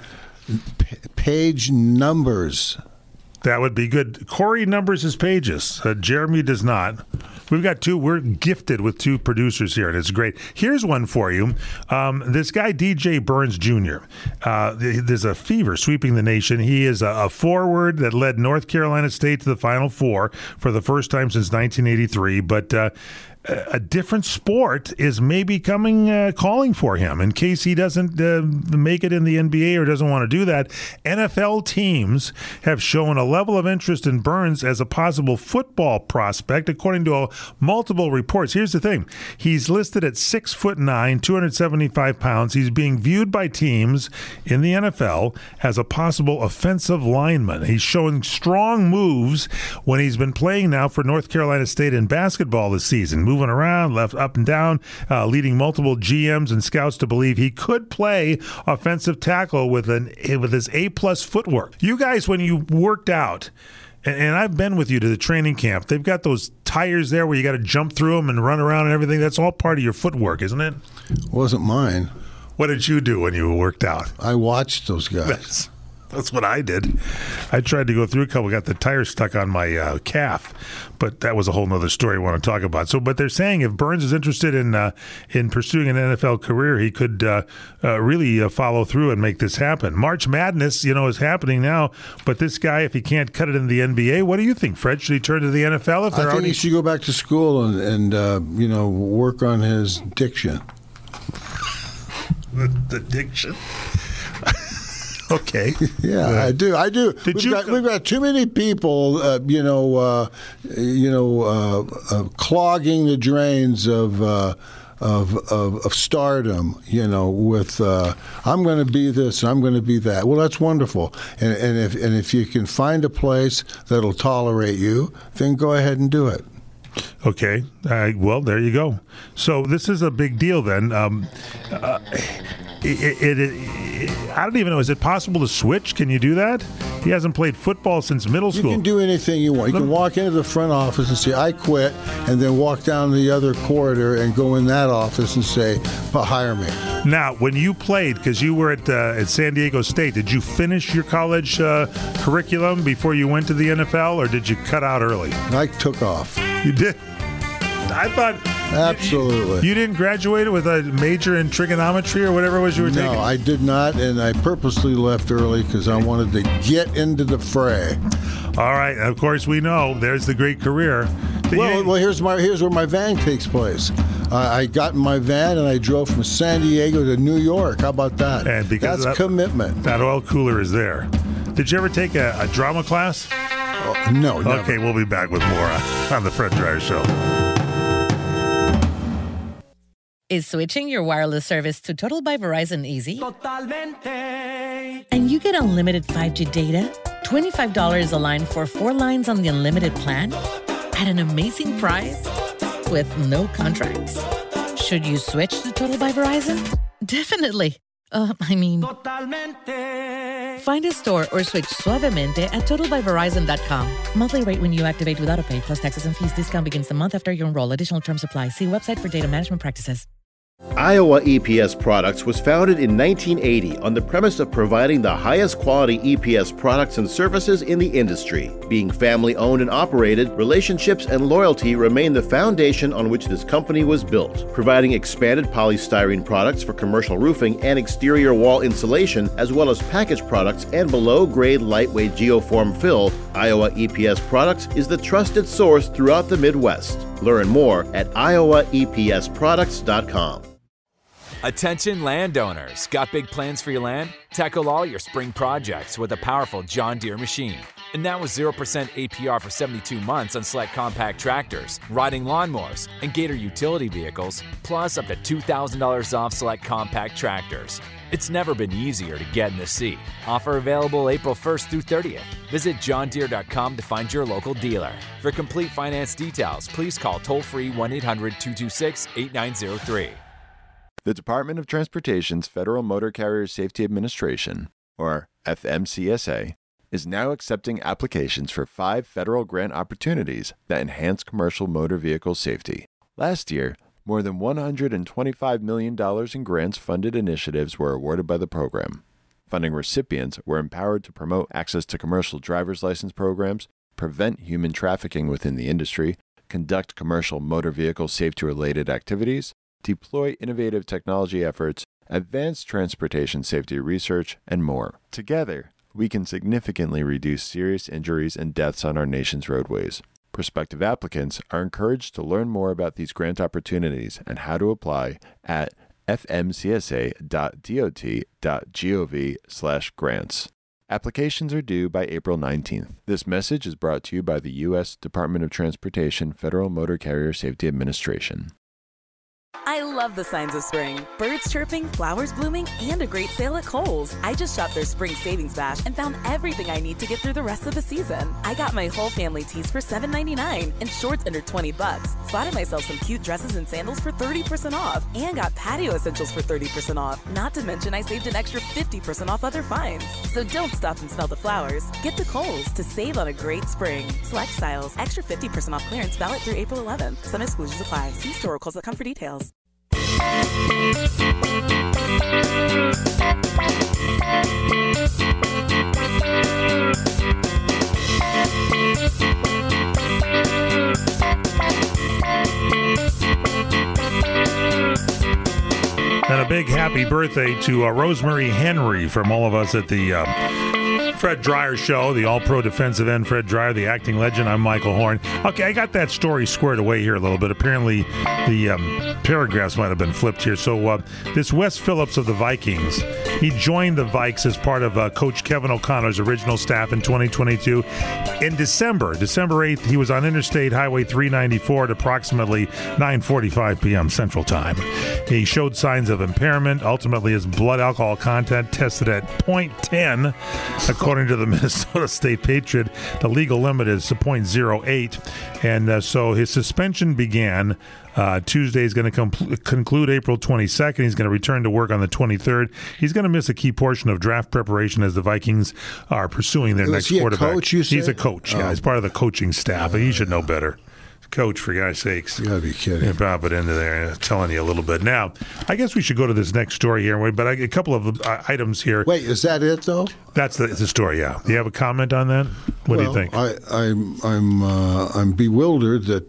Speaker 3: P- page numbers.
Speaker 2: That would be good. Corey numbers his pages. Uh, Jeremy does not. We've got two. We're gifted with two producers here, and it's great. Here's one for you. Um, this guy, D J Burns Junior, uh, th- there's a fever sweeping the nation. He is a, a forward that led North Carolina State to the Final Four for the first time since nineteen eighty-three. But uh, a different sport is maybe coming, uh, calling for him in case he doesn't uh, make it in the N B A or doesn't want to do that. N F L teams have shown a level of interest in Burns as a possible football prospect, according to a, multiple reports. Here's the thing. He's listed at six foot nine, two hundred seventy-five pounds. He's being viewed by teams in the N F L as a possible offensive lineman. He's showing strong moves when he's been playing now for North Carolina State in basketball this season, moving around, left, up and down, uh, leading multiple G Ms and scouts to believe he could play offensive tackle with an with his A-plus footwork. You guys, when you worked out, and, and I've been with you to the training camp, they've got those tires there where you got to jump through them and run around and everything. That's all part of your footwork, isn't it?
Speaker 3: It wasn't mine.
Speaker 2: What did you do when you worked out?
Speaker 3: I watched those guys.
Speaker 2: That's, that's what I did. I tried to go through a couple, got the tire stuck on my uh, calf, but that was a whole other story I want to talk about. So, but they're saying if Burns is interested in uh, in pursuing an N F L career, he could uh, uh, really uh, follow through and make this happen. March Madness, you know, is happening now, but this guy, if he can't cut it in the N B A, what do you think, Fred? Should he turn to the N F L? If
Speaker 3: I think
Speaker 2: already...
Speaker 3: he should go back to school and, and uh, you know, work on his diction.
Speaker 2: the, the diction? Okay.
Speaker 3: Yeah, uh, I do. I do.
Speaker 2: Did
Speaker 3: we've,
Speaker 2: you
Speaker 3: got, we've got too many people, uh, you know, uh, you know, uh, uh, clogging the drains of, uh, of of of stardom. You know, with uh, I'm going to be this, I'm going to be that. Well, that's wonderful. And, and if and if you can find a place that'll tolerate you, then go ahead and do it.
Speaker 2: Okay. Uh, well, there you go. So this is a big deal then. Um, uh, it, it, it, I don't even know. Is it possible to switch? Can you do that? He hasn't played football since middle school.
Speaker 3: You can do anything you want. You can walk into the front office and say, I quit, and then walk down the other corridor and go in that office and say, hire me.
Speaker 2: Now, when you played, because you were at uh, at San Diego State, did you finish your college uh, curriculum before you went to the N F L, or did you cut out early?
Speaker 3: I took off.
Speaker 2: You did? I thought...
Speaker 3: Absolutely.
Speaker 2: You, you didn't graduate with a major in trigonometry or whatever it was you were
Speaker 3: no,
Speaker 2: taking?
Speaker 3: No, I did not, and I purposely left early because I wanted to get into the fray.
Speaker 2: All right. Of course, we know there's the great career.
Speaker 3: Well, well, here's my here's where my van takes place. Uh, I got in my van and I drove from San Diego to New York. How about that?
Speaker 2: And because
Speaker 3: That's
Speaker 2: that,
Speaker 3: commitment.
Speaker 2: That oil cooler is there. Did you ever take a, a drama class?
Speaker 3: Oh, no, never.
Speaker 2: Okay, we'll be back with more on the Fred Dryer Show.
Speaker 11: Is switching your wireless service to Total by Verizon easy? Totalmente. And you get unlimited five G data, twenty-five dollars a line for four lines on the unlimited plan, at an amazing price, with no contracts. Should you switch to Total by Verizon? Definitely. Uh, I mean... Totalmente. Find a store or switch suavemente at total by verizon dot com. Monthly rate when you activate without a pay, plus taxes and fees. Discount begins the month after you enroll. Additional terms apply. See website for data management practices.
Speaker 12: Iowa E P S Products was founded in nineteen eighty on the premise of providing the highest quality E P S products and services in the industry. Being family owned and operated, relationships and loyalty remain the foundation on which this company was built. Providing expanded polystyrene products for commercial roofing and exterior wall insulation, as well as packaged products and below-grade lightweight geoform fill, Iowa E P S Products is the trusted source throughout the Midwest. Learn more at iowa e p s products dot com.
Speaker 13: Attention landowners. Got big plans for your land? Tackle all your spring projects with a powerful John Deere machine. And now with zero percent A P R for seventy-two months on select compact tractors, riding lawnmowers, and Gator utility vehicles, plus up to two thousand dollars off select compact tractors. It's never been easier to get in the seat. Offer available April first through thirtieth. Visit john deere dot com to find your local dealer. For complete finance details, please call toll-free one eight hundred two two six eight nine zero three.
Speaker 14: The Department of Transportation's Federal Motor Carrier Safety Administration, or F M C S A, is now accepting applications for five federal grant opportunities that enhance commercial motor vehicle safety. Last year, more than one hundred twenty-five million dollars in grants-funded initiatives were awarded by the program. Funding recipients were empowered to promote access to commercial driver's license programs, prevent human trafficking within the industry, conduct commercial motor vehicle safety-related activities, deploy innovative technology efforts, advance transportation safety research, and more. Together, we can significantly reduce serious injuries and deaths on our nation's roadways. Prospective applicants are encouraged to learn more about these grant opportunities and how to apply at fmcsa.dot.gov slash grants. Applications are due by April nineteenth. This message is brought to you by the U S Department of Transportation Federal Motor Carrier Safety Administration.
Speaker 15: I love the signs of spring. Birds chirping, flowers blooming, and a great sale at Kohl's. I just shopped their spring savings bash and found everything I need to get through the rest of the season. I got my whole family tees for seven ninety-nine and shorts under twenty bucks. Spotted myself some cute dresses and sandals for thirty percent off and got patio essentials for thirty percent off. Not to mention I saved an extra fifty percent off other finds. So don't stop and smell the flowers. Get to Kohl's to save on a great spring. Select styles, extra fifty percent off clearance valid through April eleventh. Some exclusions apply. See store or Kohl's dot com for details.
Speaker 2: And a big happy birthday to uh, Rosemary Henry from all of us at the uh, Fred Dryer Show, the all-pro defensive end Fred Dryer, the acting legend. I'm Michael Horn. Okay, I got that story squared away here a little bit. Apparently, the um, paragraphs might have been flipped here. So uh, this Wes Phillips of the Vikings, he joined the Vikes as part of uh, Coach Kevin O'Connor's original staff in twenty twenty-two. In December, December eighth, he was on Interstate Highway three ninety-four at approximately nine forty-five p.m. Central Time. He showed signs of impairment. Ultimately, his blood alcohol content tested at zero point one zero. According to the Minnesota State Patriot, the legal limit is zero point zero eight. And uh, so his suspension began Uh, Tuesday is going to com- conclude April twenty-second. He's going to return to work on the twenty-third. He's going to miss a key portion of draft preparation as the Vikings are pursuing their
Speaker 3: Was
Speaker 2: next
Speaker 3: he a
Speaker 2: quarterback.
Speaker 3: coach, you
Speaker 2: He's
Speaker 3: say?
Speaker 2: a coach.
Speaker 3: Oh.
Speaker 2: Yeah, he's part of the coaching staff. He should know better. Coach, for God's sakes.
Speaker 3: You got to be kidding.
Speaker 2: Yeah, pop it into there. I'm telling you a little bit. Now, I guess we should go to this next story here. But I, a couple of uh, items here.
Speaker 3: Wait, is that it, though?
Speaker 2: That's the, the story, yeah. Do you have a comment on that? What
Speaker 3: well,
Speaker 2: do you think?
Speaker 3: I, I'm, I'm, uh, I'm bewildered that,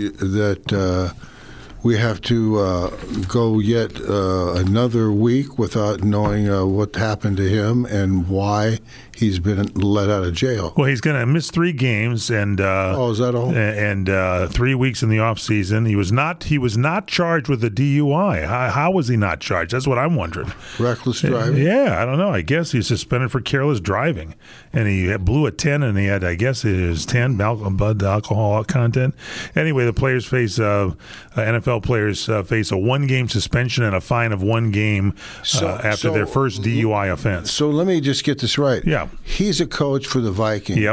Speaker 3: that uh, we have to uh, go yet uh, another week without knowing uh, what happened to him and why he's been let out of jail.
Speaker 2: Well, he's going to miss three games, and uh,
Speaker 3: oh, is that all?
Speaker 2: And uh, three weeks in the off season. He was not. He was not charged with a D U I. How, how was he not charged? That's what I'm wondering.
Speaker 3: Reckless driving.
Speaker 2: Yeah, I don't know. I guess he's suspended for careless driving, and he blew a ten, and he had, I guess, it was ten blood alcohol content. Anyway, the players face uh, uh, N F L players uh, face a one-game suspension and a fine of one game uh,
Speaker 3: So-
Speaker 2: after
Speaker 3: so-
Speaker 2: their first D U I offense.
Speaker 3: So let me just get this right.
Speaker 2: Yeah.
Speaker 3: He's a coach for the Vikings.
Speaker 2: Yep.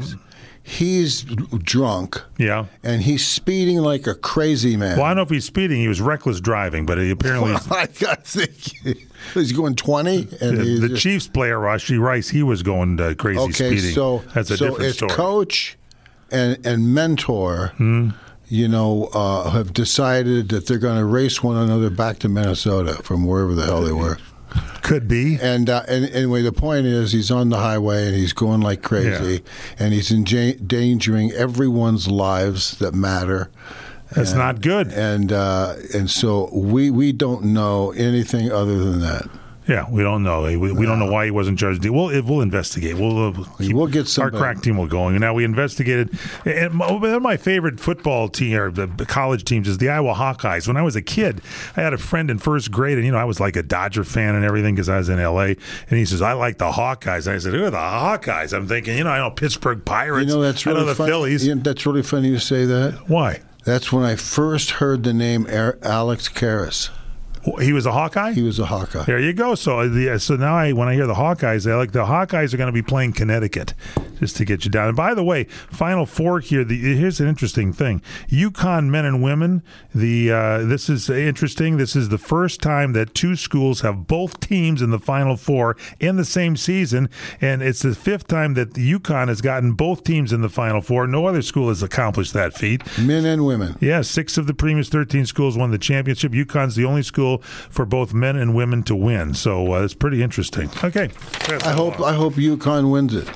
Speaker 3: He's drunk.
Speaker 2: Yeah.
Speaker 3: And he's speeding like a crazy man.
Speaker 2: Well, I don't know if he's speeding. He was reckless driving, but he apparently.
Speaker 3: Well, I got to think he's going twenty. And
Speaker 2: the
Speaker 3: he's
Speaker 2: the
Speaker 3: just-
Speaker 2: Chiefs player, Rashi Rice, he was going uh, crazy
Speaker 3: okay,
Speaker 2: speeding.
Speaker 3: so
Speaker 2: That's a
Speaker 3: so
Speaker 2: different
Speaker 3: it's
Speaker 2: story.
Speaker 3: coach and and mentor.
Speaker 2: Hmm.
Speaker 3: You know, uh, have decided that they're going to race one another back to Minnesota from wherever the hell they were.
Speaker 2: Could be.
Speaker 3: And, uh, and anyway, the point is he's on the highway and he's going like crazy, and he's endangering everyone's lives that matter.
Speaker 2: That's
Speaker 3: and,
Speaker 2: not good.
Speaker 3: And uh, and so we we don't know anything other than that.
Speaker 2: Yeah, we don't know. We, we don't know why he wasn't charged. We'll we'll investigate. We'll uh, keep,
Speaker 3: we'll get
Speaker 2: our
Speaker 3: somebody.
Speaker 2: crack team will going. Now we investigated. And my, one of my favorite football team or the college teams is the Iowa Hawkeyes. When I was a kid, I had a friend in first grade, and you know I was like a Dodger fan and everything because I was in L A. And he says I like the Hawkeyes. And I said who are the Hawkeyes? I'm thinking you know I know Pittsburgh Pirates.
Speaker 3: You know that's really
Speaker 2: I know the
Speaker 3: fun-
Speaker 2: Phillies.
Speaker 3: yeah, that's really funny you say that.
Speaker 2: Why?
Speaker 3: That's when I first heard the name Er- Alex Karras.
Speaker 2: He was a Hawkeye?
Speaker 3: He was a Hawkeye.
Speaker 2: There you go. So the, so now I, when I hear the Hawkeyes, I like the Hawkeyes are going to be playing Connecticut just to get you down. And by the way, Final Four here, the, here's an interesting thing. UConn men and women, the uh, this is interesting. This is the first time that two schools have both teams in the Final Four in the same season, and it's the fifth time that UConn has gotten both teams in the Final Four. No other school has accomplished that feat.
Speaker 3: Men and women.
Speaker 2: Yeah, six of the previous thirteen schools won the championship. UConn's the only school for both men and women to win. So uh, it's pretty interesting. Okay.
Speaker 3: I hope I hope UConn wins it.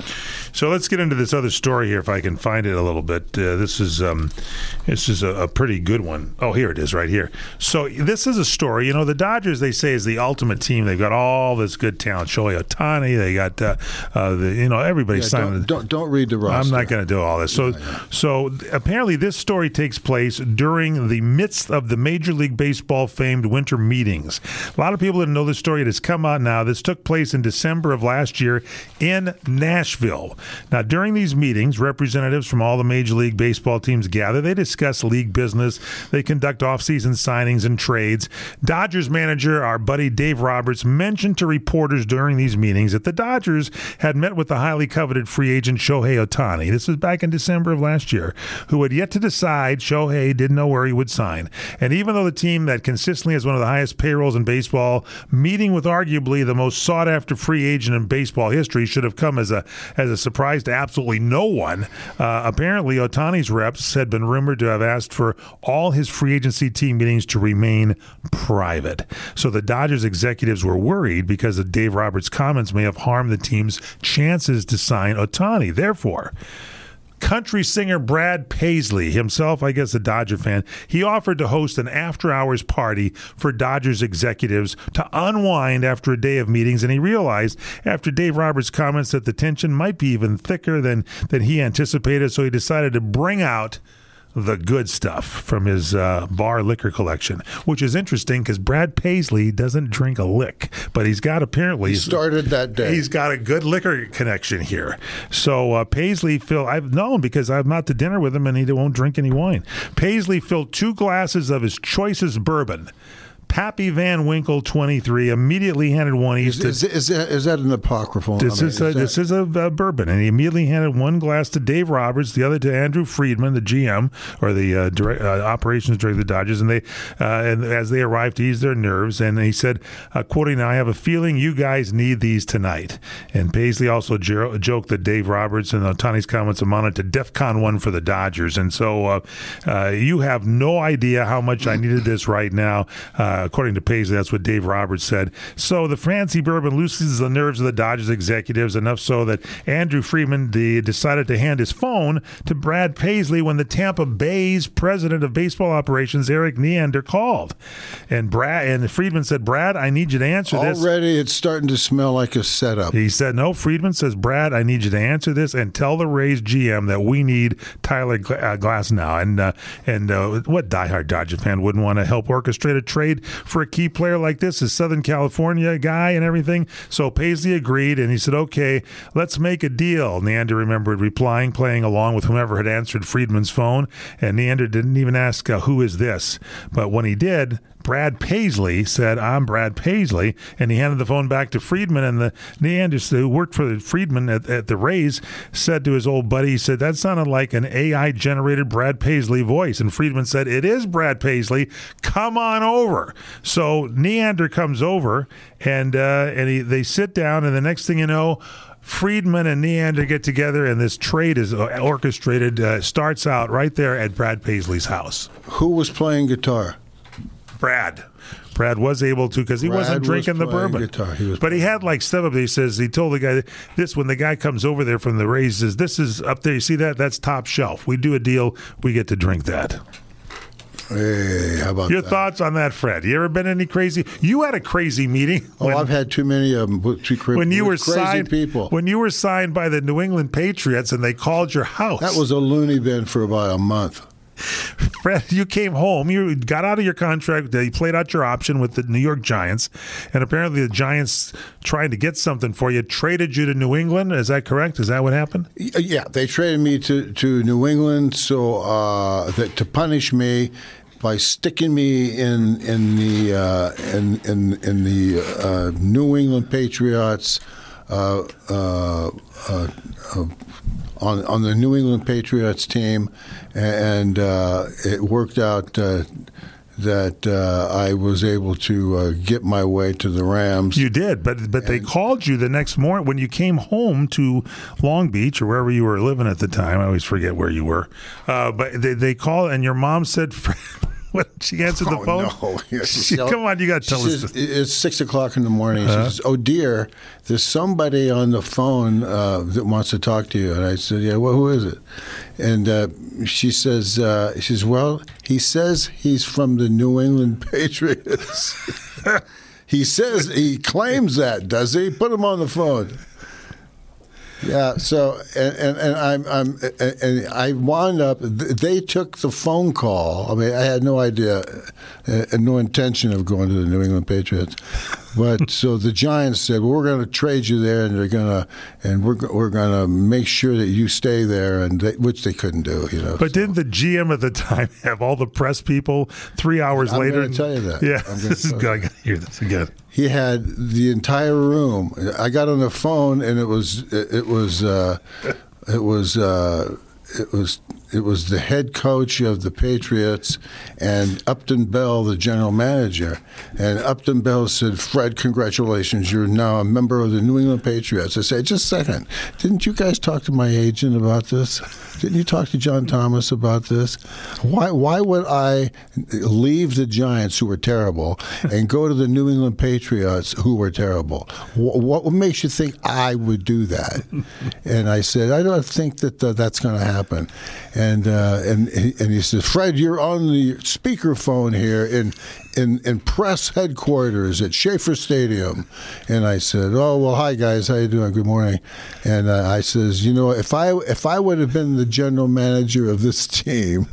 Speaker 2: So let's get into this other story here, if I can find it a little bit. Uh, this is um, this is a, a pretty good one. Oh, here it is, right here. So this is a story. You know, the Dodgers, they say, is the ultimate team. They've got all this good talent. Shohei Ohtani. They got uh, uh, the you know everybody's
Speaker 3: yeah,
Speaker 2: signing.
Speaker 3: Don't, don't don't read the roster.
Speaker 2: I'm not going to do all this. So
Speaker 3: yeah, yeah.
Speaker 2: so apparently this story takes place during the midst of the Major League Baseball famed winter meetings. A lot of people didn't know this story. It has come out now. This took place in December of last year in Nashville. Now, during these meetings, representatives from all the Major League Baseball teams gather. They discuss league business. They conduct offseason signings and trades. Dodgers manager, our buddy Dave Roberts, mentioned to reporters during these meetings that the Dodgers had met with the highly coveted free agent Shohei Ohtani. This was back in December of last year, who had yet to decide. Shohei didn't know where he would sign. And even though the team that consistently has one of the highest payrolls in baseball, meeting with arguably the most sought-after free agent in baseball history should have come as a as a surprise to absolutely no one. Uh, apparently, Ohtani's reps had been rumored to have asked for all his free agency team meetings to remain private. So the Dodgers executives were worried because of Dave Roberts' comments may have harmed the team's chances to sign Ohtani. Therefore, country singer Brad Paisley, himself, I guess, a Dodger fan, he offered to host an after-hours party for Dodgers executives to unwind after a day of meetings, and he realized after Dave Roberts' comments that the tension might be even thicker than, than he anticipated, so he decided to bring out the good stuff from his uh, bar liquor collection, which is interesting because Brad Paisley doesn't drink a lick, but he's got apparently
Speaker 3: he started that day.
Speaker 2: He's got a good liquor connection here. So uh, Paisley filled, I've known because I'm out to dinner with him and he won't drink any wine. Paisley filled two glasses of his choicest bourbon. Pappy Van Winkle, twenty-three, immediately handed one each
Speaker 3: is,
Speaker 2: to...
Speaker 3: Is, is, that, is that an apocryphal?
Speaker 2: This, I mean, is, a, is this is a, a bourbon, and he immediately handed one glass to Dave Roberts, the other to Andrew Friedman, the G M, or the uh, direct, uh, operations director of the Dodgers, and they, uh, and as they arrived to ease their nerves, and he said, uh, quoting, "I have a feeling you guys need these tonight." And Paisley also jo- joked that Dave Roberts and Ohtani's comments amounted to DEFCON one for the Dodgers, and so uh, uh, you have no idea how much I needed this right now. Uh, according to Paisley, that's what Dave Roberts said. So the fancy bourbon loosens the nerves of the Dodgers executives enough so that Andrew Friedman the, decided to hand his phone to Brad Paisley when the Tampa Bay's president of baseball operations, Eric Neander, called. And Brad and Friedman said, "Brad, I need you to answer this."
Speaker 3: Already it's starting to smell like a setup.
Speaker 2: He said, no, Friedman says, "Brad, I need you to answer this and tell the Rays G M that we need Tyler Glasnow." And, uh, and uh, what diehard Dodger fan wouldn't want to help orchestrate a trade for a key player like this, a Southern California guy and everything? So Paisley agreed, and he said, "Okay, let's make a deal." Neander remembered replying, playing along with whomever had answered Friedman's phone, and Neander didn't even ask, uh, who is this? But when he did, Brad Paisley said, "I'm Brad Paisley," and he handed the phone back to Friedman, and the Neander, who worked for Friedman at, at the Rays, said to his old buddy, he said, "That sounded like an A I-generated Brad Paisley voice." And Friedman said, "It is Brad Paisley. Come on over." So Neander comes over, and uh, and he, they sit down, and the next thing you know, Friedman and Neander get together, and this trade is orchestrated, uh, starts out right there at Brad Paisley's house.
Speaker 3: Who was playing guitar?
Speaker 2: Brad. Brad was able to because he
Speaker 3: Brad
Speaker 2: wasn't drinking
Speaker 3: was
Speaker 2: the bourbon.
Speaker 3: Guitar. He was
Speaker 2: but he had like stuff up there. He says he told the guy this when the guy comes over there from the Rays, says, "This is up there. You see that? That's top shelf. We do a deal. We get to drink that."
Speaker 3: Hey, how about
Speaker 2: your
Speaker 3: that?
Speaker 2: thoughts on that, Fred? You ever been any crazy? You had a crazy meeting.
Speaker 3: Oh,
Speaker 2: when,
Speaker 3: I've had too many of them. Too crazy,
Speaker 2: when you were
Speaker 3: crazy
Speaker 2: signed,
Speaker 3: people.
Speaker 2: When you were signed by the New England Patriots and they called your house.
Speaker 3: That was a loony bin for about a month.
Speaker 2: Fred, you came home. You got out of your contract. You played out your option with the New York Giants, and apparently the Giants, trying to get something for you, traded you to New England. Is that correct? Is that what happened?
Speaker 3: Yeah, they traded me to, to New England so uh, that to punish me by sticking me in in the uh, in in in the uh, New England Patriots. Uh, uh, uh, uh, On, on the New England Patriots team, and uh, it worked out uh, that uh, I was able to uh, get my way to the Rams.
Speaker 2: You did, but but and, they called you the next morning when you came home to Long Beach or wherever you were living at the time. I always forget where you were. Uh, but they, they called, and your mom said, when she answered the
Speaker 3: oh,
Speaker 2: phone?
Speaker 3: No. Yeah,
Speaker 2: she, come on, you got to tell us
Speaker 3: says,
Speaker 2: this.
Speaker 3: It's six o'clock in the morning.
Speaker 2: Uh-huh.
Speaker 3: She says, oh, dear, there's somebody on the phone uh, that wants to talk to you. And I said, yeah, well, who is it? And uh, she says, uh, she says, well, he says he's from the New England Patriots. He says, he claims that, does he? Put him on the phone. Yeah. So, and, and, and I'm, I'm, and I wound up. They took the phone call. I mean, I had no idea, uh, and no intention of going to the New England Patriots. But so the Giants said, "Well, we're going to trade you there, and they're going to, and we're we're going to make sure that you stay there," and they, which they couldn't do, you know.
Speaker 2: But
Speaker 3: so.
Speaker 2: Didn't the G M at the time have all the press people three hours
Speaker 3: I'm
Speaker 2: later?
Speaker 3: I'm going to tell you that.
Speaker 2: Yeah,
Speaker 3: I'm
Speaker 2: this is good. I got to hear this again.
Speaker 3: He had the entire room. I got on the phone, and it was it was uh, it was uh, it was it was the head coach of the Patriots and Upton Bell, the general manager. And Upton Bell said, "Fred, congratulations! You're now a member of the New England Patriots." I said, "Just a second. Didn't you guys talk to my agent about this? Didn't you talk to John Thomas about this? Why why would I leave the Giants, who were terrible, and go to the New England Patriots, who were terrible? What, what makes you think I would do that?" And I said, "I don't think that uh, that's going to happen." And uh, and he, and he said, "Fred, you're on the speakerphone here in in in press headquarters at Schaefer Stadium." And I said, "Oh well, hi guys, how you doing? Good morning." And uh, I says, "You know, if I if I would have been the general manager of this team,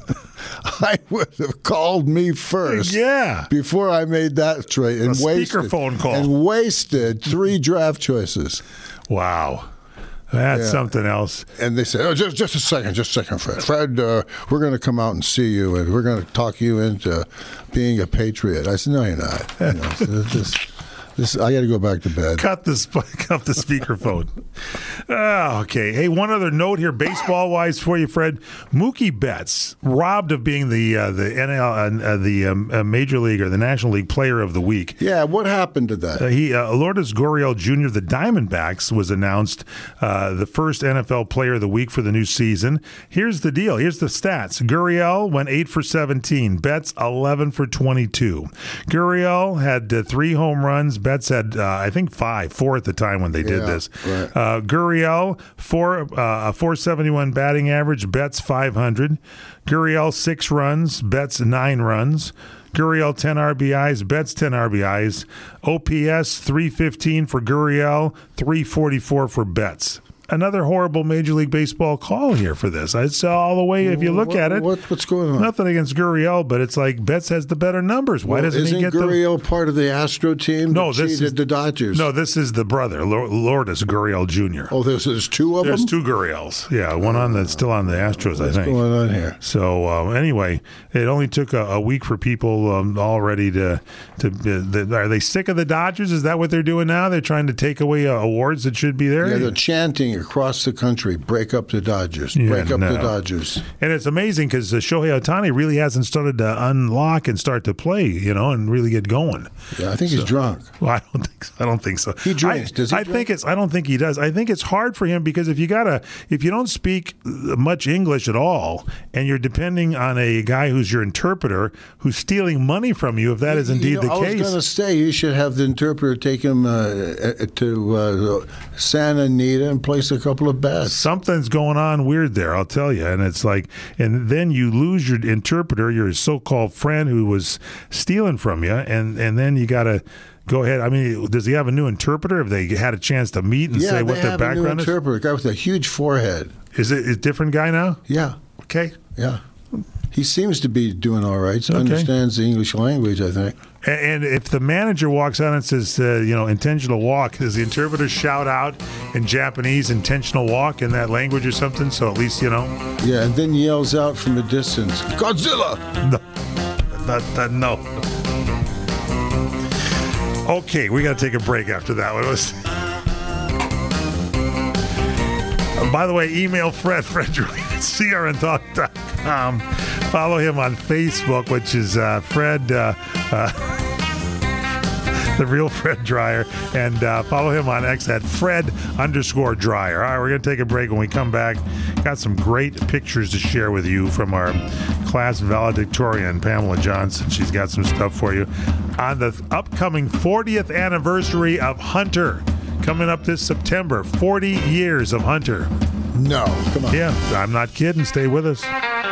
Speaker 3: I would have called me first,
Speaker 2: yeah,
Speaker 3: before I made that trade and
Speaker 2: a
Speaker 3: wasted
Speaker 2: speakerphone call
Speaker 3: and wasted three draft choices."
Speaker 2: Wow. That's yeah. something else.
Speaker 3: And they said, "Oh, just just a second, just a second, Fred. Fred, uh, we're going to come out and see you, and we're going to talk you into being a Patriot." I said, "No, you're not. You know, so this, this, I got to go back to bed."
Speaker 2: Cut the cut the speakerphone. Oh, okay. Hey, one other note here, baseball wise, for you, Fred. Mookie Betts robbed of being the uh, the N L uh, the um, uh, Major League or the National League Player of the Week.
Speaker 3: Yeah, what happened to that?
Speaker 2: Uh, he uh, Lourdes Gurriel Junior of the Diamondbacks was announced uh, the first N F L Player of the Week for the new season. Here's the deal. Here's the stats. Gurriel went eight for seventeen. Betts eleven for twenty-two. Gurriel had uh, three home runs. Betts had uh, I think five, four at the time when they did
Speaker 3: yeah,
Speaker 2: this.
Speaker 3: Right.
Speaker 2: Uh, Gurriel four uh, a four seventy-one batting average. Betts five hundred. Gurriel six runs. Betts nine runs. Gurriel ten R B Is, Betts ten R B Is. O P S three fifteen for Gurriel, three forty-four for Betts. Another horrible Major League Baseball call here for this. It's all the way, if you look
Speaker 3: what,
Speaker 2: at it.
Speaker 3: What, what's going on?
Speaker 2: Nothing against Gurriel, but it's like Betts has the better numbers. Why
Speaker 3: well,
Speaker 2: doesn't
Speaker 3: isn't
Speaker 2: he get
Speaker 3: Gurriel
Speaker 2: the...
Speaker 3: part of the Astro team
Speaker 2: no,
Speaker 3: that
Speaker 2: this
Speaker 3: cheated
Speaker 2: is,
Speaker 3: the Dodgers?
Speaker 2: No, this is the brother, Lourdes Gurriel Junior
Speaker 3: Oh, there's, there's two of
Speaker 2: there's
Speaker 3: them?
Speaker 2: There's two Gurriels. Yeah, one on that's still on the Astros,
Speaker 3: What's
Speaker 2: I think.
Speaker 3: What's going on here?
Speaker 2: So, uh, anyway, it only took a, a week for people um, already to... to uh, the, are they sick of the Dodgers? Is that what they're doing now? They're trying to take away uh, awards that should be there?
Speaker 3: Yeah, they're chanting across the country, break up the Dodgers,
Speaker 2: yeah,
Speaker 3: break up
Speaker 2: no.
Speaker 3: the Dodgers.
Speaker 2: And it's amazing because uh, Shohei Ohtani really hasn't started to unlock and start to play, you know, and really get going.
Speaker 3: Yeah, I think
Speaker 2: so,
Speaker 3: he's drunk.
Speaker 2: Well, I don't think so. I don't think so.
Speaker 3: He drinks.
Speaker 2: I,
Speaker 3: does he
Speaker 2: I
Speaker 3: drink?
Speaker 2: think it's. I don't think he does. I think it's hard for him because if you gotta, if you don't speak much English at all, and you're depending on a guy who's your interpreter who's stealing money from you, if that is indeed
Speaker 3: you know,
Speaker 2: the
Speaker 3: I
Speaker 2: case.
Speaker 3: I was going to say you should have the interpreter take him uh, to uh, Santa Anita and place a couple of bets.
Speaker 2: Something's going on weird there, I'll tell you. And it's like, and then you lose your interpreter, your so-called friend who was stealing from you, and and then you got to go ahead. I mean, does he have a new interpreter? Have they had a chance to meet and
Speaker 3: yeah,
Speaker 2: say what
Speaker 3: they
Speaker 2: their
Speaker 3: have
Speaker 2: background
Speaker 3: a new
Speaker 2: is?
Speaker 3: interpreter, a guy with a huge forehead.
Speaker 2: Is it a different guy now?
Speaker 3: Yeah.
Speaker 2: Okay.
Speaker 3: Yeah. He seems to be doing all right. So
Speaker 2: okay.
Speaker 3: Understands the English language, I think.
Speaker 2: And if the manager walks out and says, uh, you know, intentional walk, does the interpreter shout out in Japanese intentional walk in that language or something? So at least, you know.
Speaker 3: Yeah, and then yells out from a distance, Godzilla!
Speaker 2: No. That, that, no. Okay, we got to take a break after that one. It was... uh, by the way, email Fred, Fred at C R N talk dot com. Follow him on Facebook, which is uh, Fred uh, uh, The Real Fred Dryer, and uh, follow him on X at Fred underscore Dryer. All right, we're going to take a break. When we come back, got some great pictures to share with you from our class valedictorian, Pamela Johnson. She's got some stuff for you on the upcoming fortieth anniversary of Hunter. Coming up this September, forty years of Hunter.
Speaker 3: No, come on.
Speaker 2: Yeah, I'm not kidding. Stay with us.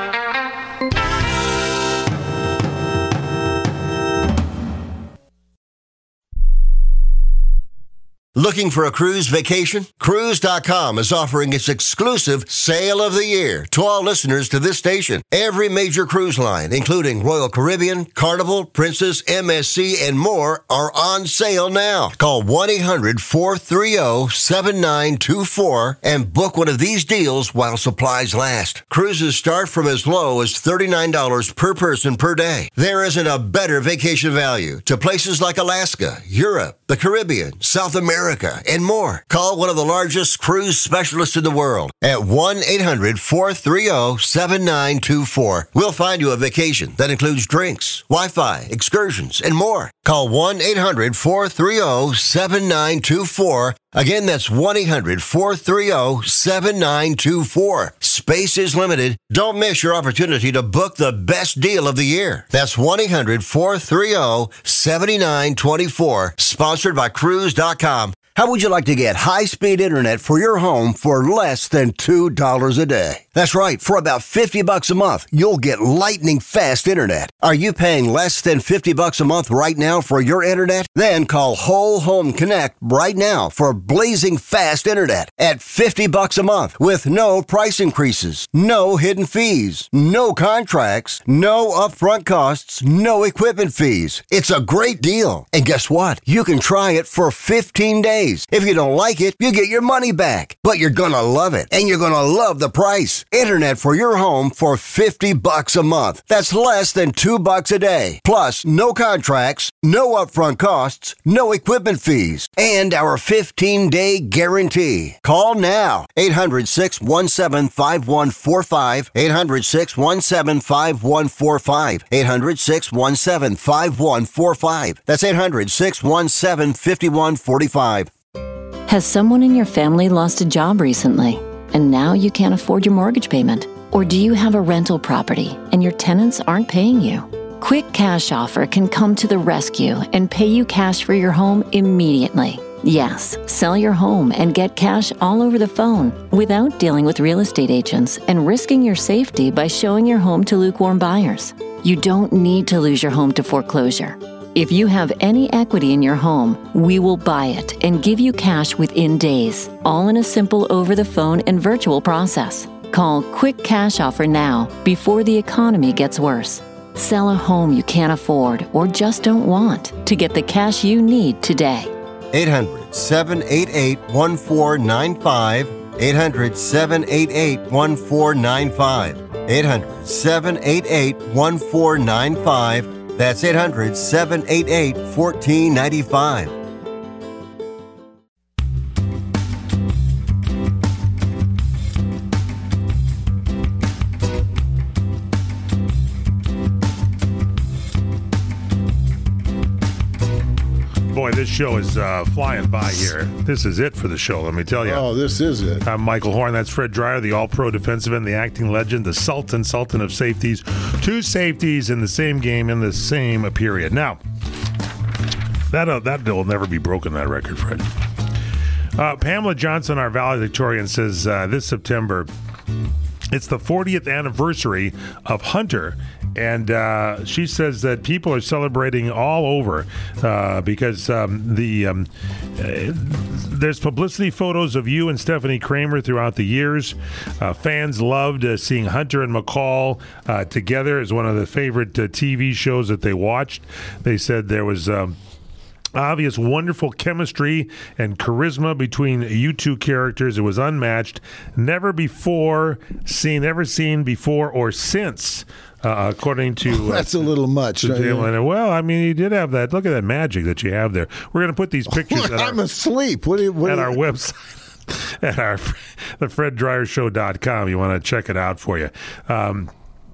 Speaker 6: Looking for a cruise vacation? Cruise dot com is offering its exclusive Sale of the Year to all listeners to this station. Every major cruise line, including Royal Caribbean, Carnival, Princess, M S C, and more, are on sale now. Call one eight hundred four three zero seven nine two four and book one of these deals while supplies last. Cruises start from as low as thirty-nine dollars per person per day. There isn't a better vacation value to places like Alaska, Europe, the Caribbean, South America, and more. Call one of the largest cruise specialists in the world at one eight hundred four three zero seven nine two four. We'll find you a vacation that includes drinks, Wi-Fi, excursions, and more. Call one eight hundred four three zero seven nine two four. Again, that's one eight hundred four three zero seven nine two four. Space is limited. Don't miss your opportunity to book the best deal of the year. That's one eight hundred four three zero seven nine two four. Sponsored by Cruise dot com. How would you like to get high-speed internet for your home for less than two dollars a day? That's right. For about fifty bucks a month, you'll get lightning-fast internet. Are you paying less than fifty bucks a month right now for your internet? Then call Whole Home Connect right now for blazing fast internet at fifty bucks a month with no price increases, no hidden fees, no contracts, no upfront costs, no equipment fees. It's a great deal. And guess what? You can try it for fifteen days. If you don't like it, you get your money back. But you're gonna love it, and you're gonna love the price. Internet for your home for fifty bucks a month. That's less than two bucks a day. Plus, no contracts, no upfront costs, no equipment fees, and our fifteen-day guarantee. Call now. eight hundred six one seven five one four five. eight hundred six one seven five one four five. eight hundred six one seven five one four five. That's eight hundred six one seven five one four five.
Speaker 16: Has someone in your family lost a job recently, and now you can't afford your mortgage payment? Or do you have a rental property and your tenants aren't paying you? Quick Cash Offer can come to the rescue and pay you cash for your home immediately. Yes, sell your home and get cash all over the phone without dealing with real estate agents and risking your safety by showing your home to lukewarm buyers. You don't need to lose your home to foreclosure. If you have any equity in your home, we will buy it and give you cash within days, all in a simple over-the-phone and virtual process. Call Quick Cash Offer now before the economy gets worse. Sell a home you can't afford or just don't want to get the cash you need today.
Speaker 6: eight hundred seven eight eight one four nine five. eight hundred seven eight eight one four nine five. eight hundred seven eight eight one four nine five. That's eight hundred seven eight eight one four nine five.
Speaker 2: Boy, this show is uh, flying by here. This is it for the show, let me tell you.
Speaker 3: Oh, this is it.
Speaker 2: I'm Michael Horn. That's Fred Dryer, the all-pro defensive end, the acting legend, the Sultan, Sultan of safeties. Two safeties in the same game in the same period. Now, that uh, that will never be broken, that record, Fred. Uh, Pamela Johnson, our valedictorian, says uh, this September, it's the fortieth anniversary of Hunter. And uh, she says that people are celebrating all over uh, because um, the um, uh, there's publicity photos of you and Stephanie Kramer throughout the years. Uh, fans loved uh, seeing Hunter and McCall uh, together as one of the favorite uh, T V shows that they watched. They said there was Um, obvious wonderful chemistry and charisma between you two characters. It was unmatched, never before seen, ever seen before or since. Uh, according to uh,
Speaker 3: that's a little much.
Speaker 2: To right? Well, I mean, you did have that. Look at that magic that you have there. We're going to put these pictures.
Speaker 3: Look,
Speaker 2: at
Speaker 3: I'm
Speaker 2: our,
Speaker 3: asleep. What, do you, what
Speaker 2: at
Speaker 3: do
Speaker 2: our
Speaker 3: you...
Speaker 2: website, at our the Fred Dryer Show dot com. You want to check it out for you. Um,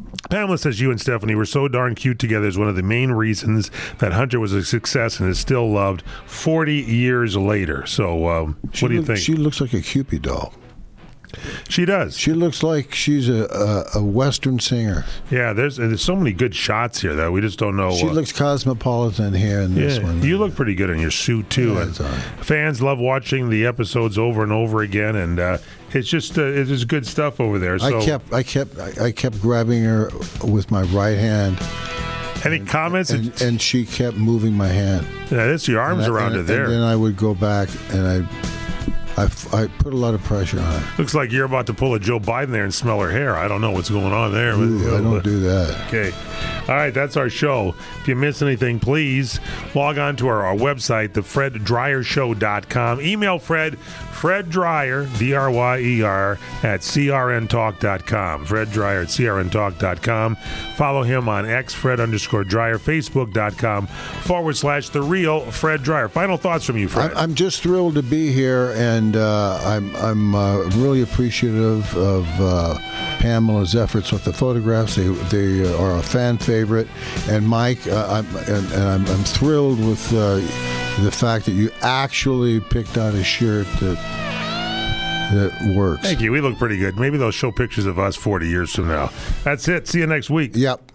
Speaker 2: Pamela says you and Stephanie were so darn cute together is one of the main reasons that Hunter was a success and is still loved forty years later. So um, what do you
Speaker 3: look,
Speaker 2: think?
Speaker 3: She looks like a Cupid doll.
Speaker 2: She does.
Speaker 3: She looks like she's a, a, a Western singer.
Speaker 2: Yeah, there's there's so many good shots here that we just don't know.
Speaker 3: She
Speaker 2: uh,
Speaker 3: looks cosmopolitan here in this
Speaker 2: yeah,
Speaker 3: one.
Speaker 2: You look pretty good in your suit, too.
Speaker 3: Yeah,
Speaker 2: and
Speaker 3: it's all right.
Speaker 2: Fans love watching the episodes over and over again, and uh, it's just uh, it's just good stuff over there. So.
Speaker 3: I kept I kept I kept grabbing her with my right hand.
Speaker 2: Any and, comments?
Speaker 3: And, and she kept moving my hand.
Speaker 2: Yeah, that's your arms
Speaker 3: and
Speaker 2: around
Speaker 3: I,
Speaker 2: her
Speaker 3: and,
Speaker 2: there.
Speaker 3: And then I would go back and I. I, I put a lot of pressure on her.
Speaker 2: Looks like you're about to pull a Joe Biden there and smell her hair. I don't know what's going on there.
Speaker 3: Ooh,
Speaker 2: but,
Speaker 3: I don't do that.
Speaker 2: Okay. All right, that's our show. If you miss anything, please log on to our, our website, the fred dryer show dot com. Email Fred, Fred Dryer, D R Y E R, at C R N talk dot com. Fred Dryer at C R N talk dot com. Follow him on X, Fred underscore Dryer, Facebook.com forward slash The Real Fred Dryer. Final thoughts from you, Fred.
Speaker 3: I'm just thrilled to be here, and uh, I'm, I'm uh, really appreciative of uh, Pamela's efforts with the photographs. They, they are a fan favorite. And Mike, uh, I'm, and, and I'm, I'm thrilled with uh, the fact that you actually picked out a shirt that that works.
Speaker 2: Thank you. We look pretty good. Maybe they'll show pictures of us forty years from now. That's it. See you next week.
Speaker 3: Yep.